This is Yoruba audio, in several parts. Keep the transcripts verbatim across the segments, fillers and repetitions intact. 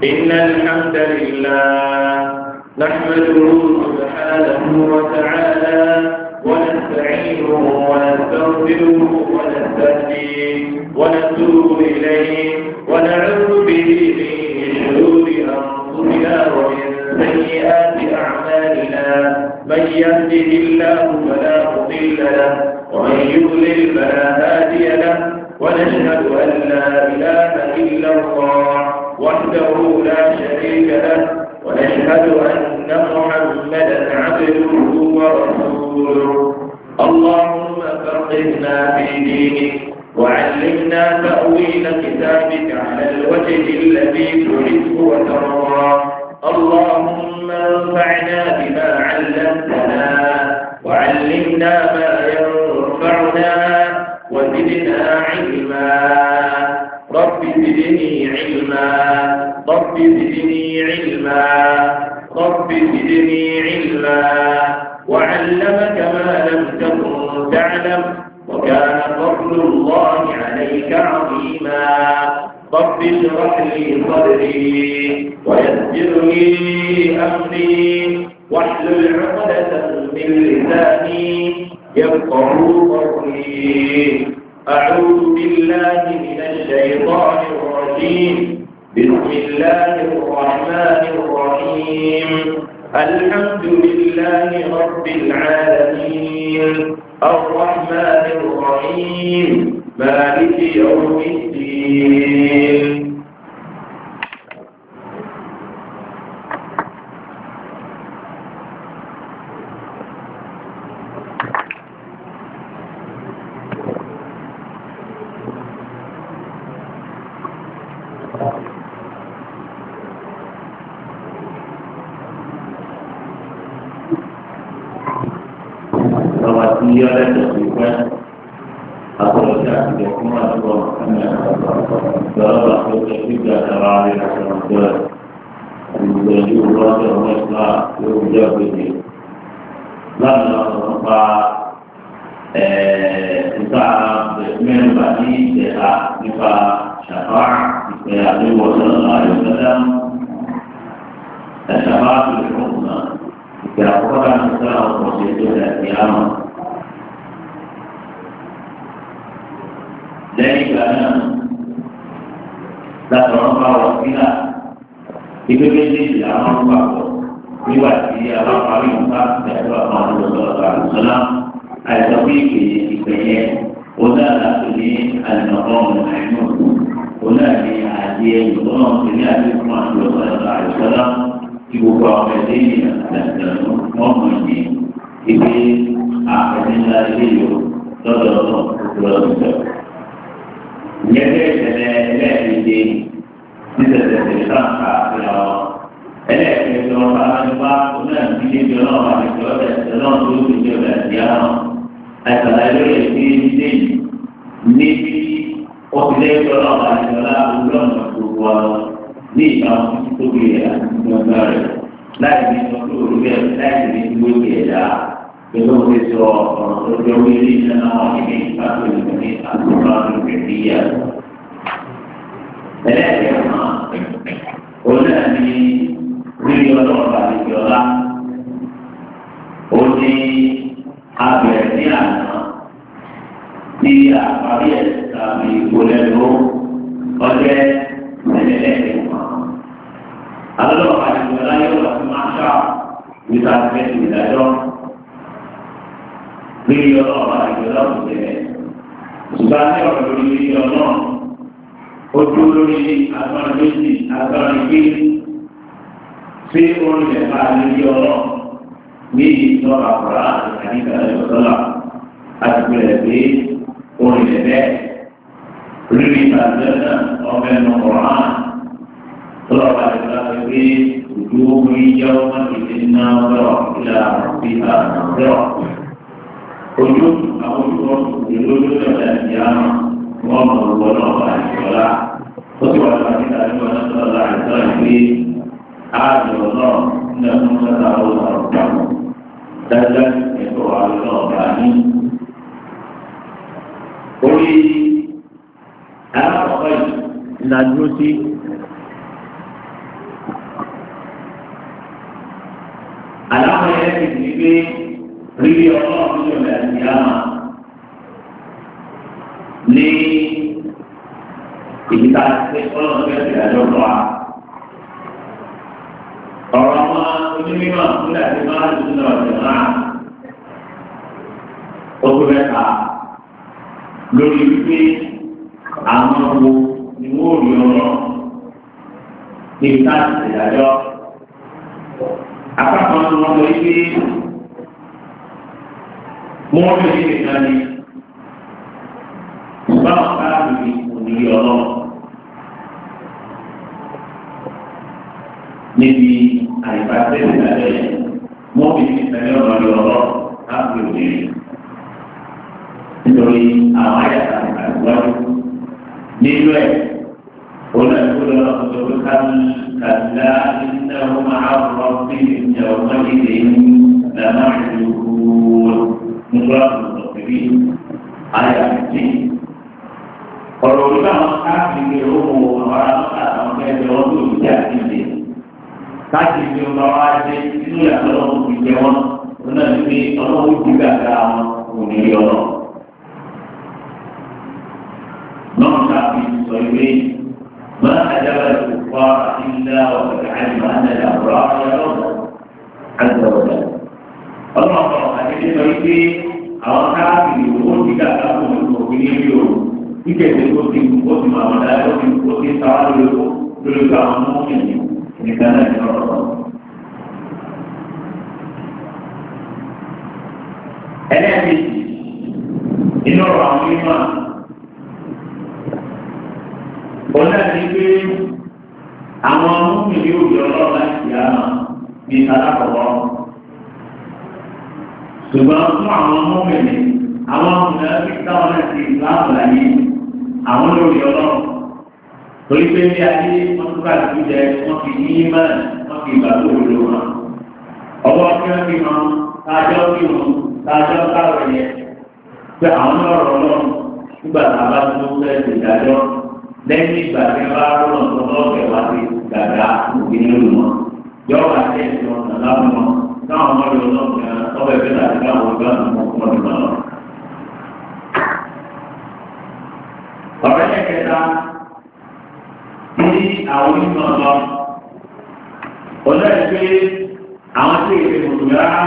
إن الحمد لله نحمده سبحانه وتعالى ونستعينه ونستغفره ونستهديه ونتوب إليه ونعوذ به من شرور أنفسنا ومن سيئات أعمالنا من يهده الله فلا مضل له ومن يضلل فلا هادي له ونشهد أن لا إله إلا الله وحده لا شريك له ونشهد أن محمدا عبده ورسوله اللهم فقهنا في دينك وعلمنا تأويل كتابك على الوجه الذي تحب وترضى اللهم انفعنا بما علمتنا وعلمنا ما ينفعنا وزدنا علما رب زدني علما رب زدني علما رب زدني علما وعلمك ما لم تكن تعلم وكان فضل الله عليك عظيما رب اشرح لي صدري ويسر لي أمري واحلل عقدة من لساني يفقه قولي أعوذ بالله من الشيطان الرجيم بسم الله الرحمن الرحيم الحمد لله رب العالمين الرحمن الرحيم مالك يوم الدين Dia ada kesukaan atau tidak tidak cuma dua makanya dalam waktu ketiga hari Rasulullah dan juga orang Islam juga begini. Lalu apa eh kita membagi dia kita syafaat kita Nabi Sallallahu Alaihi Wasallam syafaat berhubungan kita orang Islam proses dan kiamat. Dari kerana dah orang bawa kita itu jadi orang bawa lewat dia orang paling besar dari Muhammad Sallallahu Alaihi Wasallam ada tapi ini udah lah ini al-Maqam al-Mahmud udah ni dia orang ini ada Muhammad Sallallahu Alaihi Wasallam ibu bapa dia dan Muhammad ini ini apa yang dari dia todo todo Jadi saya saya di di sini tak kalau ada kalau orang lupa kemudian di dalam ada kalau ada dalam tu di dalam dia ada lalu di di ni okey kalau ada dalam bulan bulan ni kalau itu dia negara lain itu dia lain itu dia Kalau kita orang jauh ini nama ini satu ini aturan kerja. Jadi apa? Orang ini beliau orang beliau Oni ada dia dia apa kami boleh lo oleh meneliti. Kalau ada orang yang masya kita kita Beliau orang beliau ini sebenarnya orang beliau orang ujung ini akan jadi akan ini si orang yang beliau orang ni seorang orang yang kita adalah ada lebih orang yang lebih pada orang orang kalau ada lebih ujung hijau masih nalar ila pihak nalar Ujung awal ujung dan yang mau berbuat sekolah, sesuatu kita ada sekolah ini ada orang yang mengetahui orang dan itu Allah ini. Oli apa Najusi wípé rírí ọlọ́run ní ọ̀lẹ́ àti àmà ní ìdíta ṣe ọlọ́run fẹ́ ti àjọ lọ wa. ọ̀rọ̀ àwọn onímọ̀ nígbà tí máa ń tún náà ṣe máa ó tó mẹ́ta lórí wípé àwọn wo ni wọ́n rí ọlọ́run ní ìdíta ṣe àjọ. Apapọ̀ ni wọ́n lọ wípé wọ́n lè ṣe ìkan ní báwọn káàkiri òní ọlọ́run níbi àìbáṣẹ́ ìdálẹ́ wọ́n fi ṣe ìtẹ́lẹ̀ ọ̀rọ̀ ọlọ́run káàkiri òní nítorí àwọn àyàtà àtiwájú nínú ẹ̀ olùdókòwò lọ́sọ̀tò kàlá ìnáwó máa rọ̀ sí ìjọba ìdè làmáàlúwò nígbà tó tẹ̀lé àyà méjì. ọ̀rọ̀ òní báwọn káàkiri owó àwọn aráàlú àwọn ẹgbẹ́ wọn tó ti jà sí ìdè. káàkiri tí wọn bá wá dé nínú ìyàtọ̀ lọ́wọ́ fi jẹ wọn wọn náà ní pé ọlọ́wọ́ ti gbàgbá wọn kò ní yọ lọ. náà káàkiri sọ ìwé ما أجاب الكفار إلا وقد علم أن الأبرار يرون عز وجل الله أكبر في أو كافي وجد كافي المؤمنين يوم إذا كنت كنت ما ولا كنت كنت تعالوا لك المؤمنين إن كان يرون أنا أبي إن الرحمن ọ̀nà ní pé àwọn múmi yóò yọ ọlọ́run láti yá náà ní alákọ̀ọ́. ṣùgbọ́n fún àwọn múmi ni àwọn múmi náà fi táwọn náà ti láàbù láyé àwọn lórí ọlọ́run. torí pé ní ayé wọ́n tún bá ti jẹ wọ́n fi ní mẹ́rin wọ́n fi ìgbàgbọ́ òdodo wọn. ọwọ́ kí wọ́n fi hàn tájọ́ fi hàn tájọ́ káwé yẹ pé àwọn náà rọ̀ ọlọ́run nígbà tá a bá tún fẹ́ẹ́ ṣèdájọ́. lẹ́yìn ìgbà tí wọ́n bá rọrùn tó lọ́ọ̀kẹ́ wá sí gàdá òbí nílùú wọn yọ̀ọ́ wá sí ẹ̀sìn ọ̀sán láwọn wọn táwọn ọmọdé ọlọ́ọ̀kẹ́ ọbẹ̀ bẹ́ẹ̀ láti káwọn ọgbà àwọn ọmọdé náà lọ. ọ̀rẹ́ yẹn kẹta tí àwọn onímọ̀ lọ ọ̀lẹ́ pé àwọn tí èdè mùsùlùmí rárá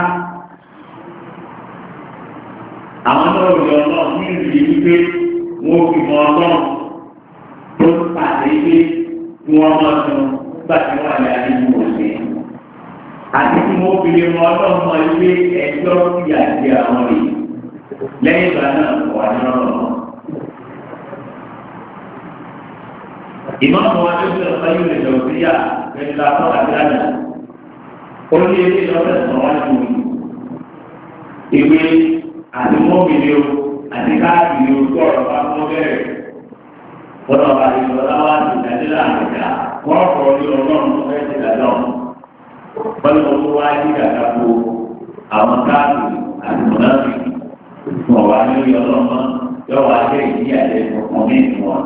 àwọn náà rí ọlọ́ọ̀ ní ìrírí wípé wọ́n fi mọ ọlọ́ọ̀ tó pàdé pé kí wọ́n máa tún gbà tí wọ́n lè àdéhùn òsè. àti tí wọ́n fi lè mọ ọlọ́run mọ ilé ẹjọ́ sí àti àwọn rè lẹ́yìn ìgbà náà wà ní ọ̀rọ̀ náà. ìmọ̀ràn wa ló ń sọ fún yóò lè lọ sí yà pẹ̀lú àtọ́ àti àná. ó ní ilé ìlọ́sẹ̀ sọ wá ní ìwé àti mọ́bìlì o àti káàkiri o tó ọ̀rọ̀ bá mọ́ bẹ̀rẹ̀. Wọ́n bá yọ láwá ti dájú láàrínkà, wọ́n kọ̀ ní ọlọ́run tó fẹ́ ti dájọ́. Wọ́n lọ tó wá sí gàgà po àwọn káàkiri àti mọ̀láṣí. Wọ́n wá ní orí ọlọ́run náà yọ wá jẹ́ ìdí àjẹ ọkàn ní ìwọ̀n.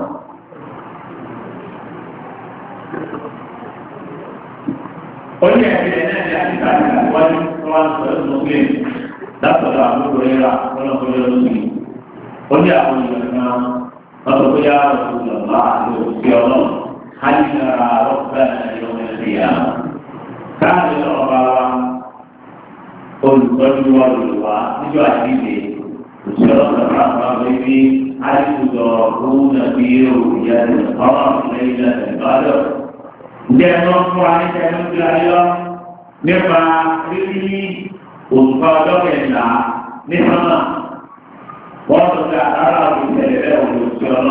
Oní ẹ̀sìn ẹ̀ náà ní àtìkà àti àtiwájú tó wá ń sọ ẹ̀ lọ́gbìn látọ̀dọ̀ àbúrò rẹ̀ rà lọ́nà lọ́sí. Ó ní àwọn ìgbà náà. فقل يا رسول الله يوم هل نرى ربنا يوم القيامة كان الأربعة قل قل والله نجوا عزيزي وشرط الرحمة بي هل تدركون في رؤية القمر ليلة القدر جاءنا القرآن كانوا جاءنا نفع ريلي وصفادك الله نفع wọ́n tó ká ara òbí tẹ̀lé rẹ̀ wọ́n lò sí ọ̀nà.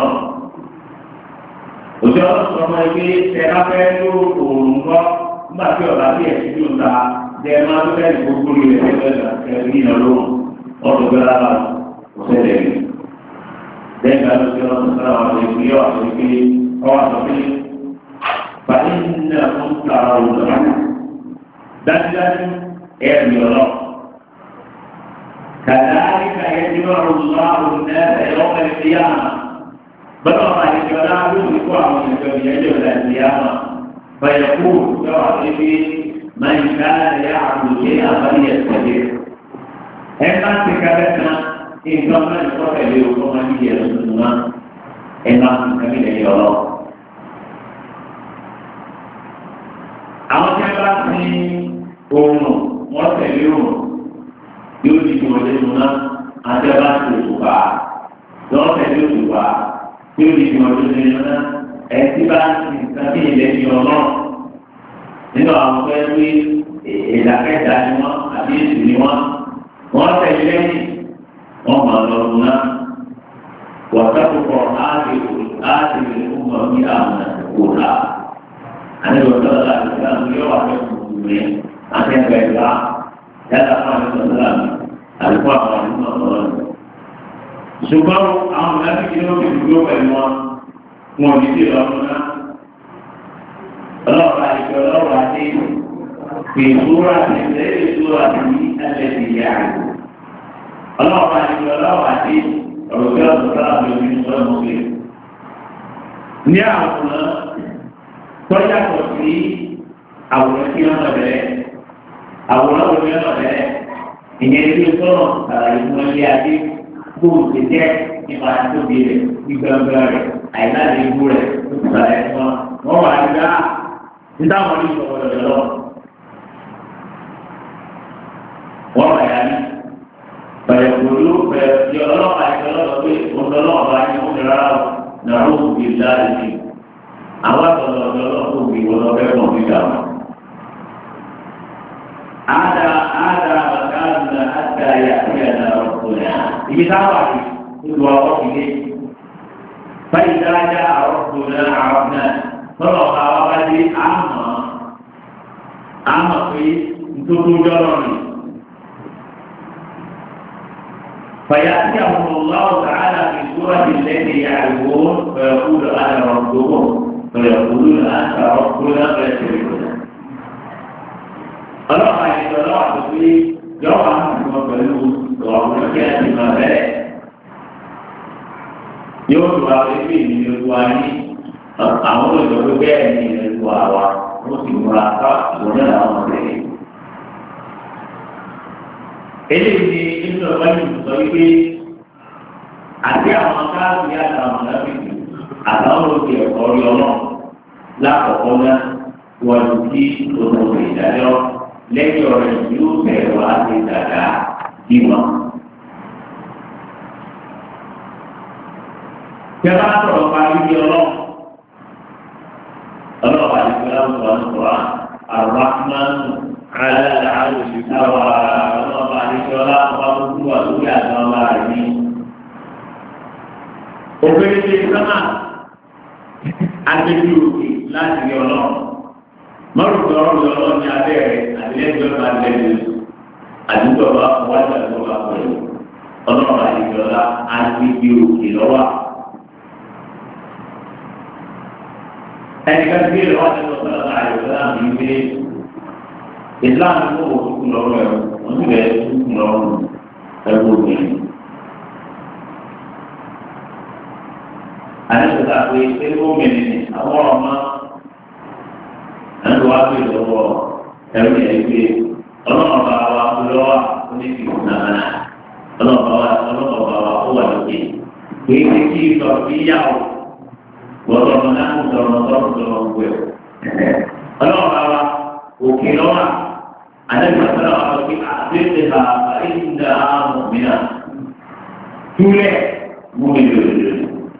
Òjò sọ ma ẹgbẹ́ tẹ̀lá fẹ́ ló òòrùn gbọ́ nígbà tí ọ̀la bí ẹ̀sìn tó ta jẹ́ máa tó fẹ́ẹ́ gbogbo rẹ̀ lẹ́gbẹ̀ẹ́ ẹ̀rí ìnà lóhùn wọ́n tó gbé lára kò ṣẹlẹ̀ rí. Lẹ́yìn ìgbà tó ti lọ sí sára wọn lè fi yọ àti pé ọwọ́ àtọ́ pé bàtí nínú ẹ̀fọn ta òun lọ. Dájúdájú ẹ̀rí ọlọ́ كذلك يجمع الله الناس يوم القيامة بلغ الجلال يقع من يوم القيامة فيقول يعطي من كان يعبد شيئا فليستجب ẹ bá ti kálẹ̀ kan nǹkan máa ń kọ́ tẹ̀lé o kọ́ máa ń yẹ tuntun náà ẹ bá ti kálẹ̀ lẹ́yìn ọ̀rọ̀. àwọn tí a bá ti oòrùn wọ́n tẹ̀lé oòrùn yóò di ìwọlé mu náà àti a bá ti òṣùpá lọ́wọ́ tẹ̀lé òṣùpá yóò di ìwọlé mu náà ẹ ti bá ti sábì lẹ́yìn ọ̀rọ̀ nínú àwọn fẹ́ pé ìdàkẹ́dà ni wọ́n àbí èsì ni wọ́n wọ́n tẹ̀lé lẹ́yìn wọ́n máa lọ lù náà wọ́tàkùkọ̀ áàdì áàdì ìfúnmọ̀ ní àwọn òkúta àti wọ́tàkùkọ̀ áàdì ìfúnmọ̀ yóò wà fẹ́ kùkù rẹ̀ àti ẹgbẹ́ ìgbà yàtọ̀ fún àwọn ìfọ̀sọ́lá mi àti fún àwọn ìfọ̀sọ́lá ọ̀rọ̀ rẹ̀. ṣùgbọ́n àwọn ìlànà kí ló fi dúró pẹ̀lú wọn wọn ò ní sí ìlọ́run náà ọlọ́ọ̀bá ìjọ ọlọ́ọ̀bá dé في سورة غير سورة التي يعرف الله عز وجل عزيز رسول الله صلى الله عليه وسلم نعمنا tọ́jà pọ̀ sí àwòrán tí wọ́n lọ bẹ̀rẹ̀ àwòrán wo ni wọ́n lọ bẹ̀rẹ̀ ìyẹn tí ó sọ̀rọ̀ àlàyé fún ọlẹ́ adé gbóhùn ti jẹ́ nípa tóbi rẹ̀ gbígbàgbà rẹ̀ àìláde ibú rẹ̀ ìgbàlẹ̀ fún wọn wọ́n wà nígbà nítawọn ní ìṣòro lọ́dọ̀ lọ. wọ́n wà yá ní bẹ̀rẹ̀ pẹ̀lú bẹ̀rẹ̀ yọ ọlọ́pàá ìṣọlọ́pàá pé ọlọ́pàá ní wọ́n rárá náà ó fi láàrin sí àwọn àtọ̀lọ̀ ọlọ́pàá òbí wọn lọ fẹ́ kọ̀ǹpútà wọn. Ada ada makanna hatta ya'tiyana rabbuna. Ibi táwọn àti ìlú àwọn ìdílé. فإذا جاء ربنا عرفنا فلقى وقدي أما أما في تطجرني فيأتيهم الله تعالى في سورة التي يعرفون فيقول أنا ربكم فيقولون أنت ربنا فيشركون ọlọ́pàá ìṣẹ̀lẹ̀ ọlọ́pàá tó fi yọ̀wọ̀ àwọn ìṣẹ̀lẹ̀ pẹ̀lú ọ̀rọ̀ kí a ti máa bẹ̀rẹ̀. yóò tó wá pé bí ìlú ìlú wa ní àwọn olùdókòwò bẹ́ẹ̀ ní ìlú wa wa ó sì múra ká ìwọlé àwọn ọ̀rẹ́. eléyìí ni inú ọ̀gá yìí sọ wípé àti àwọn káàkiri àtàwọn ọ̀nàbìkì àtàwọn olùkọ́ ẹ̀kọ́ rí ọlọ́run lákọ̀ọ́kọ́ náà wọ́n ti lọ́dọ̀ ìdájọ́ lẹ́yìn ọ̀rẹ́ yóò bẹ̀rẹ̀ wá sí dàda bí wọn. Jẹ́bá sọ̀rọ̀ parí bí ọlọ́run. Ọlọ́run àti ìgbéra ń sọ̀rọ̀ nípa àrùn alẹ́ àlùsí táwa ọlọ́run àti ìṣọ́lá ọba tó kú wà lórí àti ọba rẹ̀ ní. Òbẹ̀rẹ̀ ṣe sọ́mà àgbẹ̀bí òkè láti rí ọlọ́run. Mọ́rùn tó ọ̀rọ̀ lọ́wọ́ ní abẹ́rẹ́ àbílẹ́jọ́ bá lẹ́nu àdúgbò bá wájú àdúgbò bá pẹ̀lú ọlọ́run àdìgbọ́lá àgbègbè òkè lọ́wọ́. Ẹnìkan tí ìlú wájú lọ sọ́dọ̀ náà àyọ̀kọ́lá mi ń gbé ìsìláàmù tó wò ó kún lọ́rùn ẹ̀rọ wọ́n sì bẹ̀rẹ̀ tó kún lọ́rùn ẹ̀rọ obìnrin. Àdìgbọ́lá pé ṣé ó mẹ́rin ní àwọn ọ̀rọ̀ máa ẹnu wa fi lọ́wọ́ ẹrú yẹn gbé ọlọ́mọba wa lọ́wọ́ oníbi nàmánà ọlọ́mọba wa ọlọ́mọba wa ó wà lókè kìí ṣe kí ìtọ́ fi yá o wọ́n ọmọ náà ń sọ̀rọ̀ sọ̀rọ̀ sọ̀rọ̀ gbé o ọlọ́mọba wa òkè lọ́wọ́ àdébùrọ̀ sọ̀rọ̀ wa lọ́kè àdébùrọ̀ ha àìsíńdà àmọ̀ mìíràn túlẹ̀ mú mi lòlò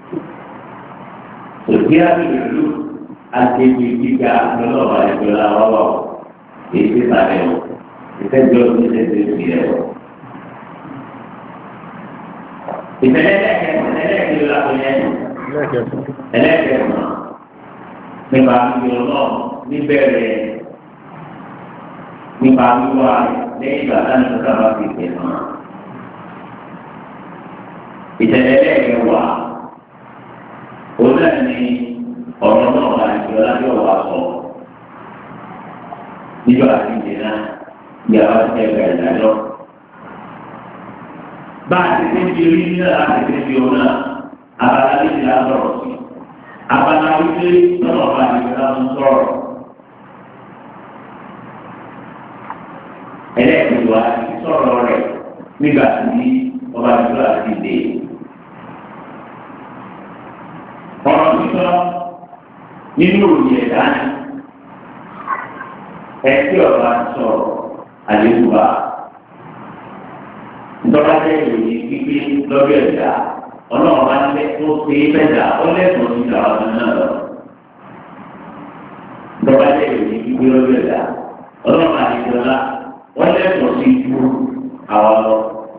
òkè àti lòlò agbègbè gíga lọ́lọ́wọ́ àdìgbòlá wọ́wọ́ èsì sàlẹ̀ o ìtẹ́jọ́ ìtẹ́jọ́ ìsìlẹ̀ o. ìtẹ́lẹ̀ ẹlẹ́kẹ̀ẹ́ ẹlẹ́kẹ̀ẹ́ làkúnyẹ́ ẹlẹ́kẹ̀ẹ́ mọ̀ nípa àbíyọ̀ náà níbẹ̀rẹ̀ nípa wíwá lẹ́yìn ìgbà táwọn ìṣẹ̀lẹ̀ bá fi tẹ̀ mọ́. ìtẹ́lẹ̀ ẹlẹ́kẹ̀ẹ́ wà ó náà ní ọ̀rọ̀ náà wà ní ìjọba yóò wá sọ níjọ àti ìdènà ìyàwó ti ẹgbẹ́ ìdájọ́. bá a ti ṣe ń di orí nílẹ̀ láti ṣe ń di òun náà abala méjì la sọ̀rọ̀ sí abala wípé lọ́nà ọba ìjọba ń sọ̀rọ̀ ẹlẹ́ẹ̀kejì wa ti sọ̀rọ̀ rẹ̀ nígbà tí ọba ìjọba ti dé. ọ̀rọ̀ sísọ nínú òye ẹ̀dá ni ẹtí ọba sọ̀rọ̀ àlékúba ntọ́ba jẹ́ ìròyìn gbígbé lọ́bí ẹ̀dá ọlọ́run bá ń lé tó ṣe é fẹ́dà ó lẹ́tọ̀ọ́ sí ìdáwọ́ ọdún náà lọ. ntọ́ba jẹ́ ìròyìn gbígbé lọ́bí ẹ̀dá ọlọ́run bá ti jọlá wọ́n lẹ́tọ̀ọ́ sí ju àwọn lọ.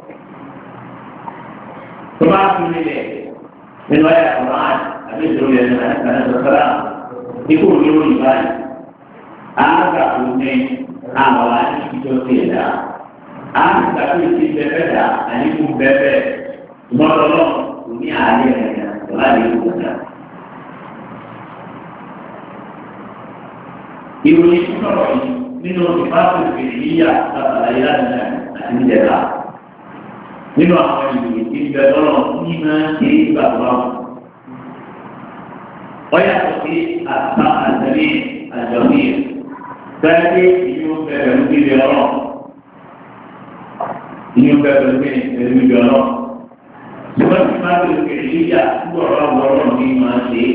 tó bá fi nílẹ̀ nínú ayé àkùnrin àti ìṣòro yẹn ní àyẹ̀kọ́ ikú òní òní báyìí. Anga punya awalan itu tidak. Anga itu berbeda, ini pun berbeda. Semua dunia ada yang selalu berbeda. Ibu itu kalau ini minum sifat fikirnya atau lainnya ini dia. Minum apa ini? Ini betul iman di bawah. Oleh itu asal dari al-jamil. Jadi ini berbeda dengan orang. Ini berbeda dengan orang. Sebab kita bekerja orang-orang di masjid.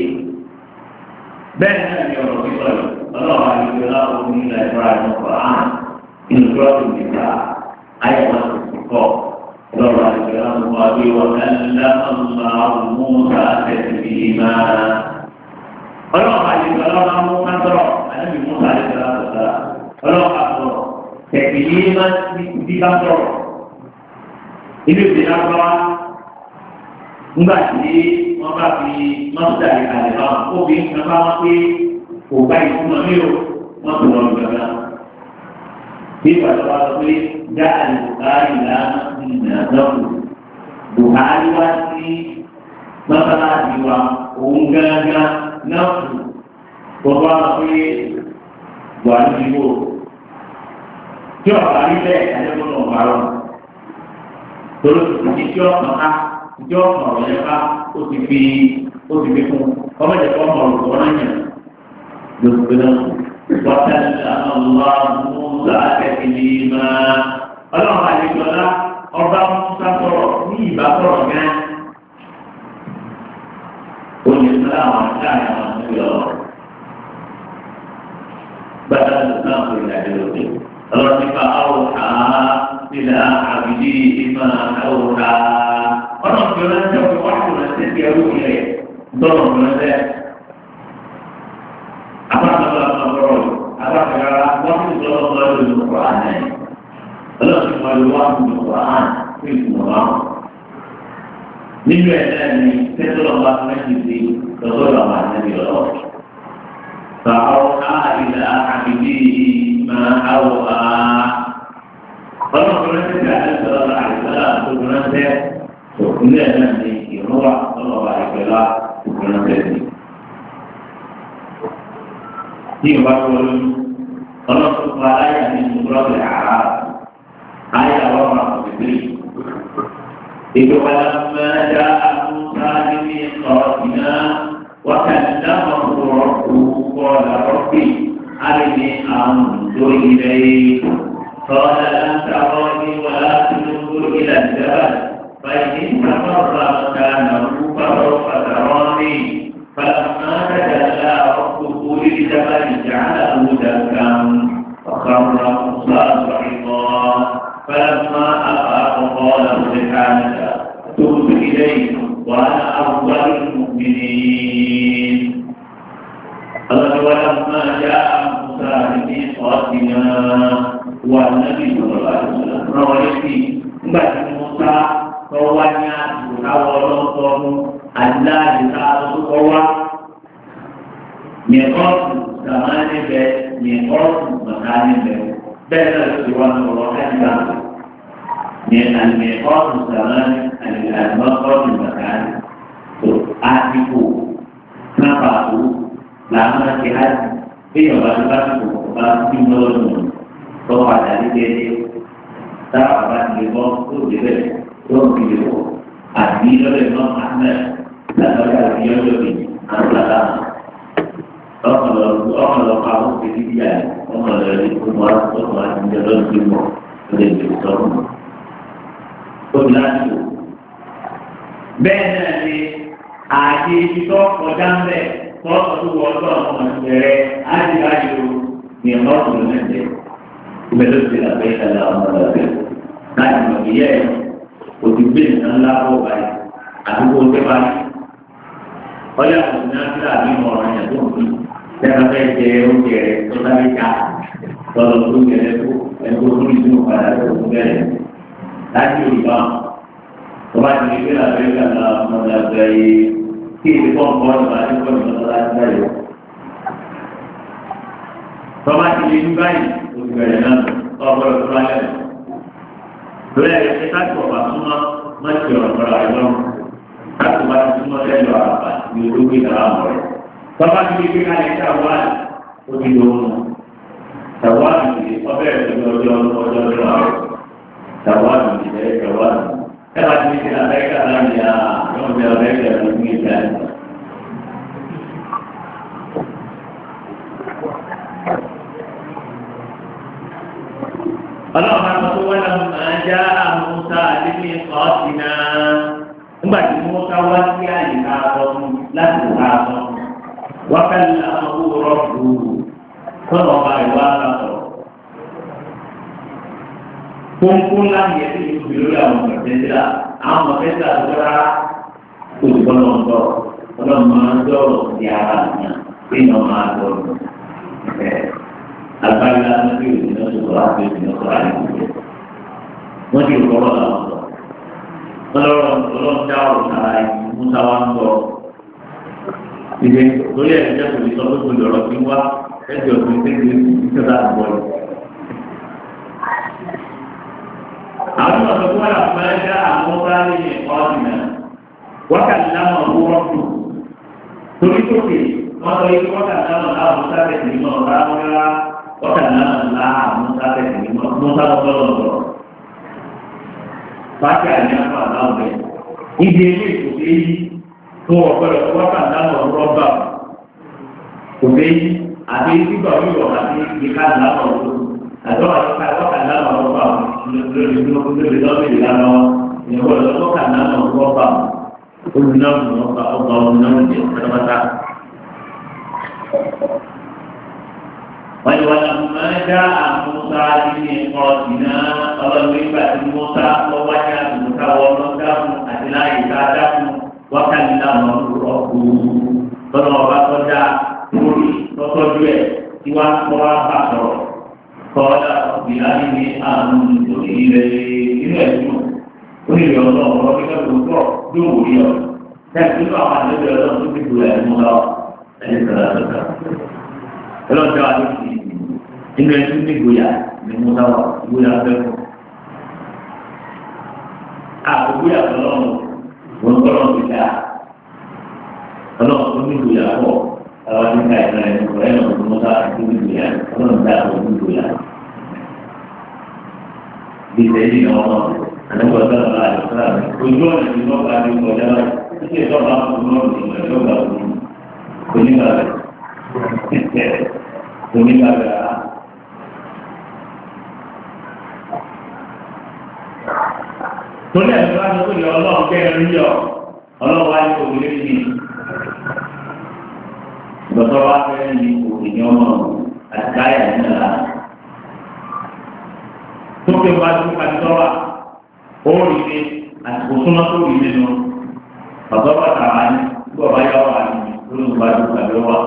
Benar yang orang itu. Allah Alhamdulillah menilai perang Quran. Ini Quran kita ayat masuk. Allah Alhamdulillah menguatkan wa Allah Musa taklima. Allah Alhamdulillah menguatkan Nabi Musa alaihissalam. Kalau aku terpilih di kantor, ini tidak apa, enggak sih, maka di masa dari kalian, aku bisa mengapa bukan cuma itu, masuk dalam negara. Di pada waktu jangan bukan dalam dinasab, bukan wasi, masalah jiwa, unggaga, nafsu. Bapak ini buat ibu. Jauh dari itu ada pun orang. Terus jauh maka jauh orang yang apa? Usipi, usipi pun. Kamu jadi orang orangnya. Justru Watan Allah Musa ketilima. Allah Alhamdulillah orang Musa soro ni bakor kan. Ujian selamat saya Alhamdulillah. Badan Islam tidak diluti. Allah jika awha bila abdi ima awha. Orang bilang jauh waktu nanti dia rugi. Tolong nanti. Apa kalau orang apa kalau waktu kalau kalau Quran ini. Allah jika waktu Quran itu orang. Ini ada ni setelah bahasa ini setelah bahasa ini Allah. فأوحى إلى عبده ما أوحى. Kalau berarti ada salah ada berarti sebenarnya nanti orang kalau baiklah berarti ini baru kalau supaya yang surah Al-A'raf ayat Allah itu itu pada masa Musa dimiqatina wa kallamahu rabbuhu qala rabbi arini anzur ilayk qala lan tarani walakin anzur ila al-jabal fa in istaqarra makanahu fasawfa tarani falamma tajalla rabbuhu lil-jabali ja'alahu dakkan fakharra Musa sa'iqa falamma afaqa qala subhanaka tubtu ilayk wa ana awwalul mu'minin. Allah walamma ja'a Musa biqatina wa Nabi sallallahu alaihi wasallam rawati mbak Musa kawanya kawalon Allah ditaruh kawa miqat zamane be miqat makane be bela siwan Allah kan ni al-miqat zamane al-maqam makan tu atiku kenapa tu lama jihad ini baru-baru itu baru timur kalau ada di sini tak akan dibawa tu juga tu video adi le memang ada dan ada dia lebih antara kalau kalau kamu jadi dia kalau dari semua semua jalan timur dari timur ó ti láti wò. bẹ́ẹ̀ náà ni àti ibi tó kọjá ń bẹ̀ tọ́sọ̀ tó wọ ọjọ́ ọmọ ìbẹ̀rẹ̀ ájì láti wò ní ẹ̀mọ́ ọ̀sùn lẹ́sẹ̀ ìbẹ̀ ló ti làbẹ́ ìṣẹ̀lẹ̀ ọmọ ọ̀sẹ̀ láti mọ̀ ìyẹ́ ẹ̀ kò ti gbé nǹkan ńlá bọ̀ báyìí àdúgbò tẹ́ báyìí. ọjà kò sí náà sílẹ̀ àbí mọ̀ ọ̀rọ̀ yẹn tó ń fi tẹ́lá fẹ́ jẹ oúnjẹ rẹ̀ tó sáré ká lọ́dọ̀ tó jẹ lẹ́kọ̀ọ́ ẹ̀kọ́ tó ní sínú padà tó ń bẹ̀rẹ̀ láti òyìnbá tọ́ba ti di pé làbẹ́ ìgbàlá ọmọdé àgbẹ̀ yìí kí èdè pọ́ǹpọ́ ìgbà tí kò ní lọ́dọ̀ láti bẹ̀rẹ̀. tọ́ba ti di báyìí ó ti bẹ̀rẹ̀ náà ọgbọ́dọ̀ tó bá lẹ̀ lórí ẹ̀rẹ́ ṣe káàkiri ọ̀bà súnmọ́ mọ́tì ọ̀rọ̀ àìlọ́run káàkiri ọ̀bà ti súnmọ́ lẹ́yìn àràbà ní olóògbé ìdàràmọ̀ rẹ̀. tọ́ba ti di pé káàkiri ṣàwáàlì ó ti lóhùn ṣàwáàlì ọbẹ̀ ìṣẹ̀lẹ̀ ọjọ́ ọjọ́ ọjọ́ àrùn ṣàwáàlì ìṣẹ̀lẹ̀ ṣàwáàlì ẹ̀ bá ti di Amẹ́ríkà láti yà yọ̀ọ́ bí Amẹ́ríkà ló ń gbé ìjà ọlọ́run máa tó wọ́n lọ́wọ́ máa já àmúta àdébí ọ̀sìn náà nígbà tí wọ́n ká wá sí àyíká ọ̀sùn láti wá sọ wákàtí àwọn owó rọ́ọ̀bù tọ́nà ọba ìwà àkàtọ̀. Kónkó láti yẹ kí ìlú bí lórí àwọn mọ̀tẹ́sílà àwọn mọ̀tẹ́sílà tó rárá olùkọ́ náà ń tọ̀ ọlọ́run máa ń dọ̀rọ̀ sí ara àyàn pé ìyàn máa dọ̀rọ̀ agbára lórí ìdílé sọ̀rọ̀ àti ìdílé sọ̀rọ̀ àti ìdílé wọ́n ti rọ̀ ọ́ làwọn sọ ọlọ́rọ̀ ọlọ́run dá ọ̀rọ̀ sára yìí musa wa ń sọ ìdè lórí ẹ̀ jẹ́ kò ní sọ pé kò lè ọ̀rọ̀ sí wá ẹ̀jẹ̀ òfin tẹ́lẹ̀ ìṣẹ́ láti bọ̀ yìí. àwọn ọ̀sán tó wà láti máa ń dá àwọn ọ̀rọ̀ ní ọ̀sìn náà wákàtí láwọn ọ̀rọ̀ rọ́pù torí tókè wọ́n sọ yìí wákàtí láwọn láwọn sábẹ̀ tì ní ọ̀rọ̀ rárá wákàtí láwọn láwọn sábẹ̀ tì ní ọ̀rọ̀ Fáṣí àyàfà láwùjọ. Ibi ilé ìkòkè yìí fún ọ̀pọ̀lọpọ̀ wákàtí láwọn rọ́bà kòkè yìí àti ìdígbà wíwọ̀ àti ìka láwọn ọ̀dọ́. Àjọ àyọkà wákàtí láwọn rọ́bà lórí lórí lọ́bì ìlànà ìyẹ̀wò wákàtí láwọn rọ́bà olùnáwó ọba ọba olùnáwó jẹ pátápátá. Wọ́n yóò wá máa dá àmúta ní ọ̀sìn náà ọlọ́run ìgbà tí Mùsá lọ́wọ́ ní àtúntà wọn lọ dáhùn àti láyé tá a dáhùn wákàtí láwọn ọ̀gbù tọ́nà ọba tó dá lórí lọ́tọ́jú ẹ̀ tí wọ́n á kọ́ wá bà sọ̀rọ̀ kọ́ọ́dà ìlànà ní àrùn ìtòlí ilẹ̀ inú ẹ̀dùn onílẹ̀ ọlọ́run ọ̀rọ̀ nígbà tó tọ̀ yóò wò yọ tẹ́sí tó àwọn àlejò ọlọ́run tó ti gbòòrò ẹ̀ mú lọ ẹ̀ ọlọ́dọ̀ àdókì nínú ẹtú ní ìgboyà ní múnáwá ìgboyà fẹ́fọ́. àgbóyà ọlọ́run wọn kọ́lọ́run ti dá ọlọ́run tó ní ìgboyà pọ̀ àwọn tí ká ìgbà ẹni kọ́ ẹ̀rọ tó mọ́tà àti ní ìgboyà ọlọ́run dá àwọn ní ìgboyà. bí sẹ́yìn ní ọmọ àdókò ọ̀sán ọ̀la àdókò àmì ojú ọ̀nà tí wọ́n bá ní kọjá láì títí ìtọ́ba fún ọ̀rọ̀ ìgbà ìjọba onígbà rẹ̀ onígbàgbà torí ẹ̀sọ́ láti ó yọ ọlọ́run kẹrin yọ ọlọ́run wáyé òwúlé ní ìgbọ̀tọ́ wá fẹ́ ní òkèèyàn ọmọ àti káyà nílá tó ké wá sí pàtó wà ó rí ní àsìkò súnmọ́ tó rí nínú ọ̀dọ́ pàtàkì ní gbọ́ bá yọ wà ní olùgbàdú tàbí wà.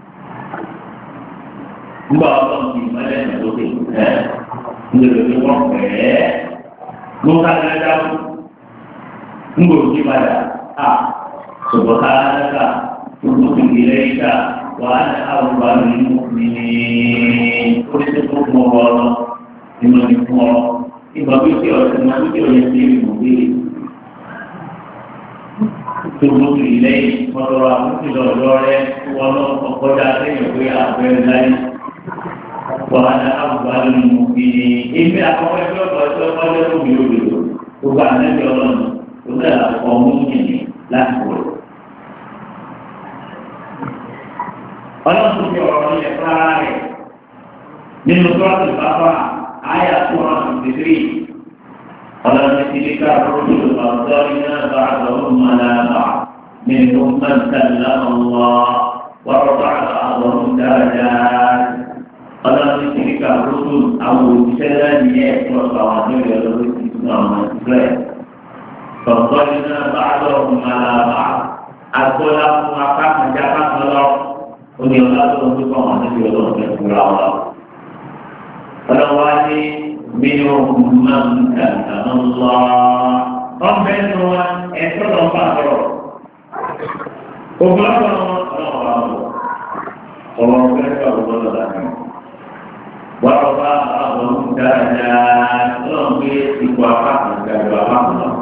Nígbà ọlọ́run ti ìmọ̀lẹ́ ìdókè ẹ̀ ńlẹ̀ tó wọ́n pẹ̀ẹ́ ló ká dáadáa fún ńgbò tí padà à sọ̀bọ̀ ká dáadáa gbogbo ti di lẹ́yìn ká wà á ní àwùjọ àmì ní oríṣi tó fún ọ lọ nínú ní fún ọ ìgbà bí tí ọ̀sẹ̀ máa ń tí ọ̀yẹ́ sí ìmọ̀ bí gbogbo ti di lẹ́yìn mọ́tò àkókò lọ́dọ̀ rẹ wọ́n lọ ọkọjá sẹ́yìn pé àbẹ̀rẹ̀ láyé. Wàhálà àwùjọ àlùmọ̀ bíi ebi àkọ́kọ́ ẹgbẹ́ ọ̀dọ́ ẹgbẹ́ ọ̀dọ́ ẹgbẹ́ òbí òbí gbogbo ànẹ́bí ọlọ́run tó bẹ̀rẹ̀ àkọ́kọ́ mú yìnyín láti wọ̀. Ọlọ́run tó fi ọ̀rọ̀ yẹn fúnra rẹ̀ nínú sọ́ọ̀tì bàbá àyà tó hàn tìtìrì ọlọ́run ti ní ká rúdú ọ̀dọ́rí náà bá àgbọ̀n mọ́lábà nínú mọ́tàlá ọ̀wọ́ wọ́pọ̀ àgbọ̀n dáadáa. ọlọ́run ti ní ká rúdú àwọn òṣìṣẹ́ láti yẹ ẹ̀kọ́ àwọn àdéhùn ọlọ́run ti tún àwọn ìgbẹ́. ọ̀dọ́rí náà bá àgbọ̀n mọ́lábà agbọ́lá fún apá kan já apá kan lọ. ó ní ọlá tó ń dúpọ̀ àwọn àdéhùn ọlọ́run ti fura wọn. ọlọ́run wá ní منهم من كلم الله ربنا اعترف فاعترف وبلغنا وربنا وبلغنا ورفع بعضهم درجات لهم بإخوة كذا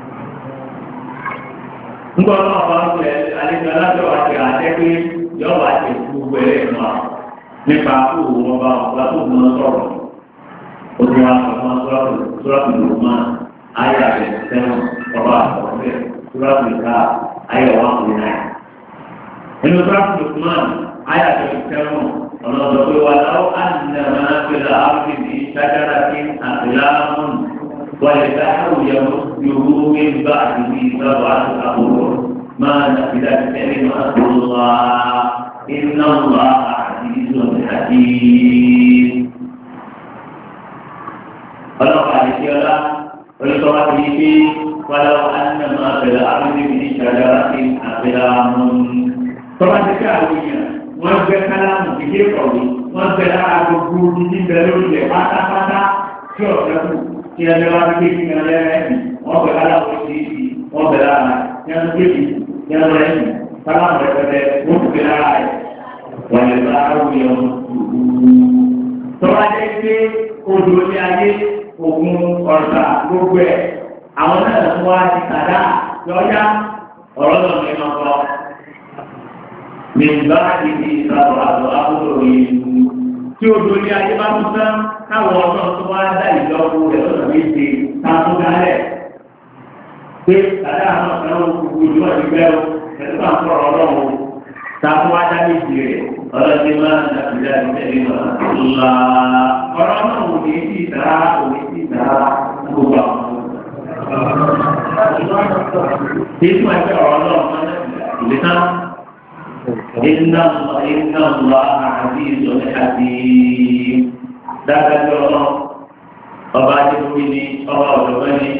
Nígbà náà wọ́n ń pè àlejò alájọ́ àti àtẹ́gbé yọ̀wọ̀ àti gbogbo ẹ̀rẹ́ náà nípa kó wọn bá wọn bá tó wọn sọ̀rọ̀. Ojú wa sọ̀rọ̀ sọ́ọ̀tù lùmọ́ ayé àbẹ̀ sẹ́wọ̀n ọba àtọ̀fẹ́ sọ́ọ̀tù ìka ayé wà kúrò náà. Nínú sọ́ọ̀tù lùmọ́ ayé àbẹ̀ sẹ́wọ̀n ọlọ́dọ̀ pé wà láwọ́ àdìnnàmọ́ àpẹẹrẹ àbẹ̀bí sájára sí àtìlámùn wàlẹ̀ dáhùn yẹ̀wò yòówó wí bá àdìbí sábà àti àbúrò máa nàfìdá tẹ́lẹ̀ máa tó wá iná wà àdìsọ̀ àdìsí. ọlọ́pàá àti ọlá olùkọ́wá ti di pé wàlá ànàmọ́ àbẹ̀rẹ̀ àbẹ̀rẹ̀ ní ìṣàdára sí àbẹ̀rẹ̀ àmọ́. tọ́ba ti ká àwọn èèyàn wọ́n gbẹ kálámù ìdílé kọ̀wé wọ́n gbẹ lára gbogbo títí bẹ lórí rẹ̀ pátápátá tí ọ̀sẹ̀ kù tí ẹni wá gbé kí ẹni lẹ́rẹ̀ẹ́nì wọ́n gbẹ kálámù ìdílé wọ́n gbẹ lára tí ẹni gbé kí ẹni lẹ́rẹ̀ẹ́nì kálámù rẹpẹtẹ wọ́n gbẹ lára rẹ̀ wọ́n lè bá wúyẹ wọn. tọ́ba jẹ́ pé odò ní ayé ògùn ọ̀sà gbogbo ẹ̀ àwọn náà ló wá ti kàdá lọ́yà ọ̀rọ̀ náà ní ọkọ̀ nígbà tí ìsàlọ̀ àlọ́ àbúrò yìí tí odò ní ayé bá tún tán káwọn ọ̀nà tó wá dá ìjọba rẹ̀ lọ́nà méje ká tó dálẹ̀ pé kàdá àwọn ọ̀sán gbogbo ìlú ọ̀dí gbẹ́ o pẹ̀lú bá ń sọ̀rọ̀ ọlọ́run ká tó wá dá méje rẹ̀ ọlọ́dún máa ń dàbílẹ̀ ìtẹ̀lé wọn. ọ̀rọ̀ náà wò ní sí ìdára wò ní sí ìdára gbogbo àwọn. Èyí máa ń fẹ́ ọ̀rọ̀ náà máa ń ìlé náà. Iná iná lọ àti ìsọ̀lẹ̀ àti dáadájọ́ náà. Ọba Adébóyè ni ọba ọ̀dọ́gbọ́n ni.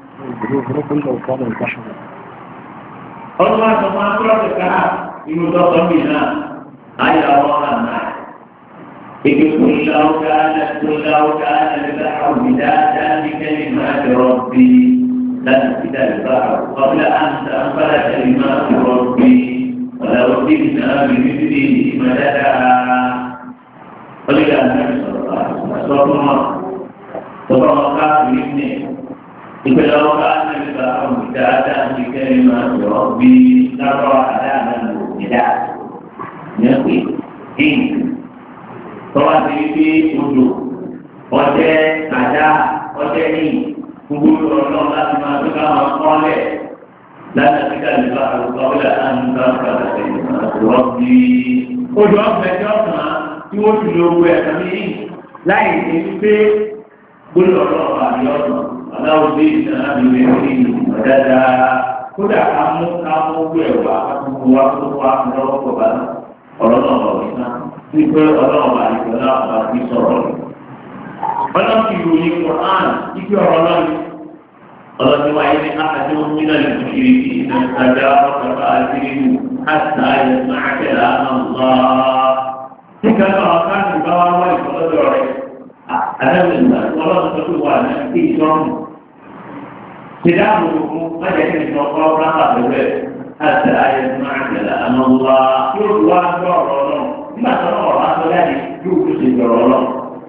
Ọdún wa sọ fún akúrọ̀tẹ̀ ká inú dọ́kọ̀ mi náà. Ayé àwọn àná. Ike kúnlá ọ̀gá kúnlá ọ̀gá ẹ̀dá ọ̀gbìdá dáadé kẹ́lí máa ti rọ̀bì láti fi dàbí bá ọ̀gbìdá àǹtà ń bá dàbí máa ti rọ̀bì ọ̀là òbí náà bí bíbí ìmọ̀ dáadáa. Ọ̀gbìdá àǹtà sọ̀rọ̀ sọ fún wọn. Sọ̀rọ̀ wọn káàkiri ní ìpínlẹ̀ ọ̀gá ẹ̀dá ọ̀gbìdá dáadé kẹ́lí máa ti rọ̀bì lábọ̀ àdáàmà òbídá. Nyɛnpe ink tɔwa ti fi odo ɔjɛ ada ɔjɛ ink gbogbo ɔlɔ láti máa tó ká máa kọ́ lẹ̀ láti fi ká lè ba àlùkò ọ̀lẹ́ àǹtá padà lẹ́yìn rọ́bì. Odo ọ̀fẹ́ tí ọ̀sán tí wọ́n ti lo owó ẹ̀ tàbí ink láì ní pé gbólọ̀ ọlọ́ọ̀bà àbí ọ̀sán aláwọ̀ bí ìdáná bí wọ́n ti ń ọ̀dáadáa kódà ká mú ká mú owó ẹ̀ wá ká mú wá tó wá lọ́wọ́ kọ̀ bá náà. Ọlọ́run ọ̀rọ̀ iná tí pé ọlọ́run àìsàn náà bá ti sọ̀rọ̀ rẹ̀. Ọlọ́run ti ròyìn Quran ibi ọ̀rọ̀ lọ́yìn. Ọlọ́run wáyé ní àjọ nínú ìlú kiri kí iná ìtajà ọ̀kadà àdìrínú àti àyè máa tẹ̀lé àmàlá. Nígbà náà ọ̀ká ti bá wá wá ìfọ̀lọ́dọ̀ rẹ̀. Àdáwìn ìgbà ọlọ́run tó wà ní kí ìjọ́rùn. Ṣèdá àbòrò fún májèlé ìjọba ọ̀rọ̀ àti ayé máa tẹ̀lé àmọ́ wá yóò wá gbọ́ ọ̀rọ̀ náà nígbà tó náà ọ̀rọ̀ aṣọ jáde yóò tó ṣe gbọ̀rọ̀ náà.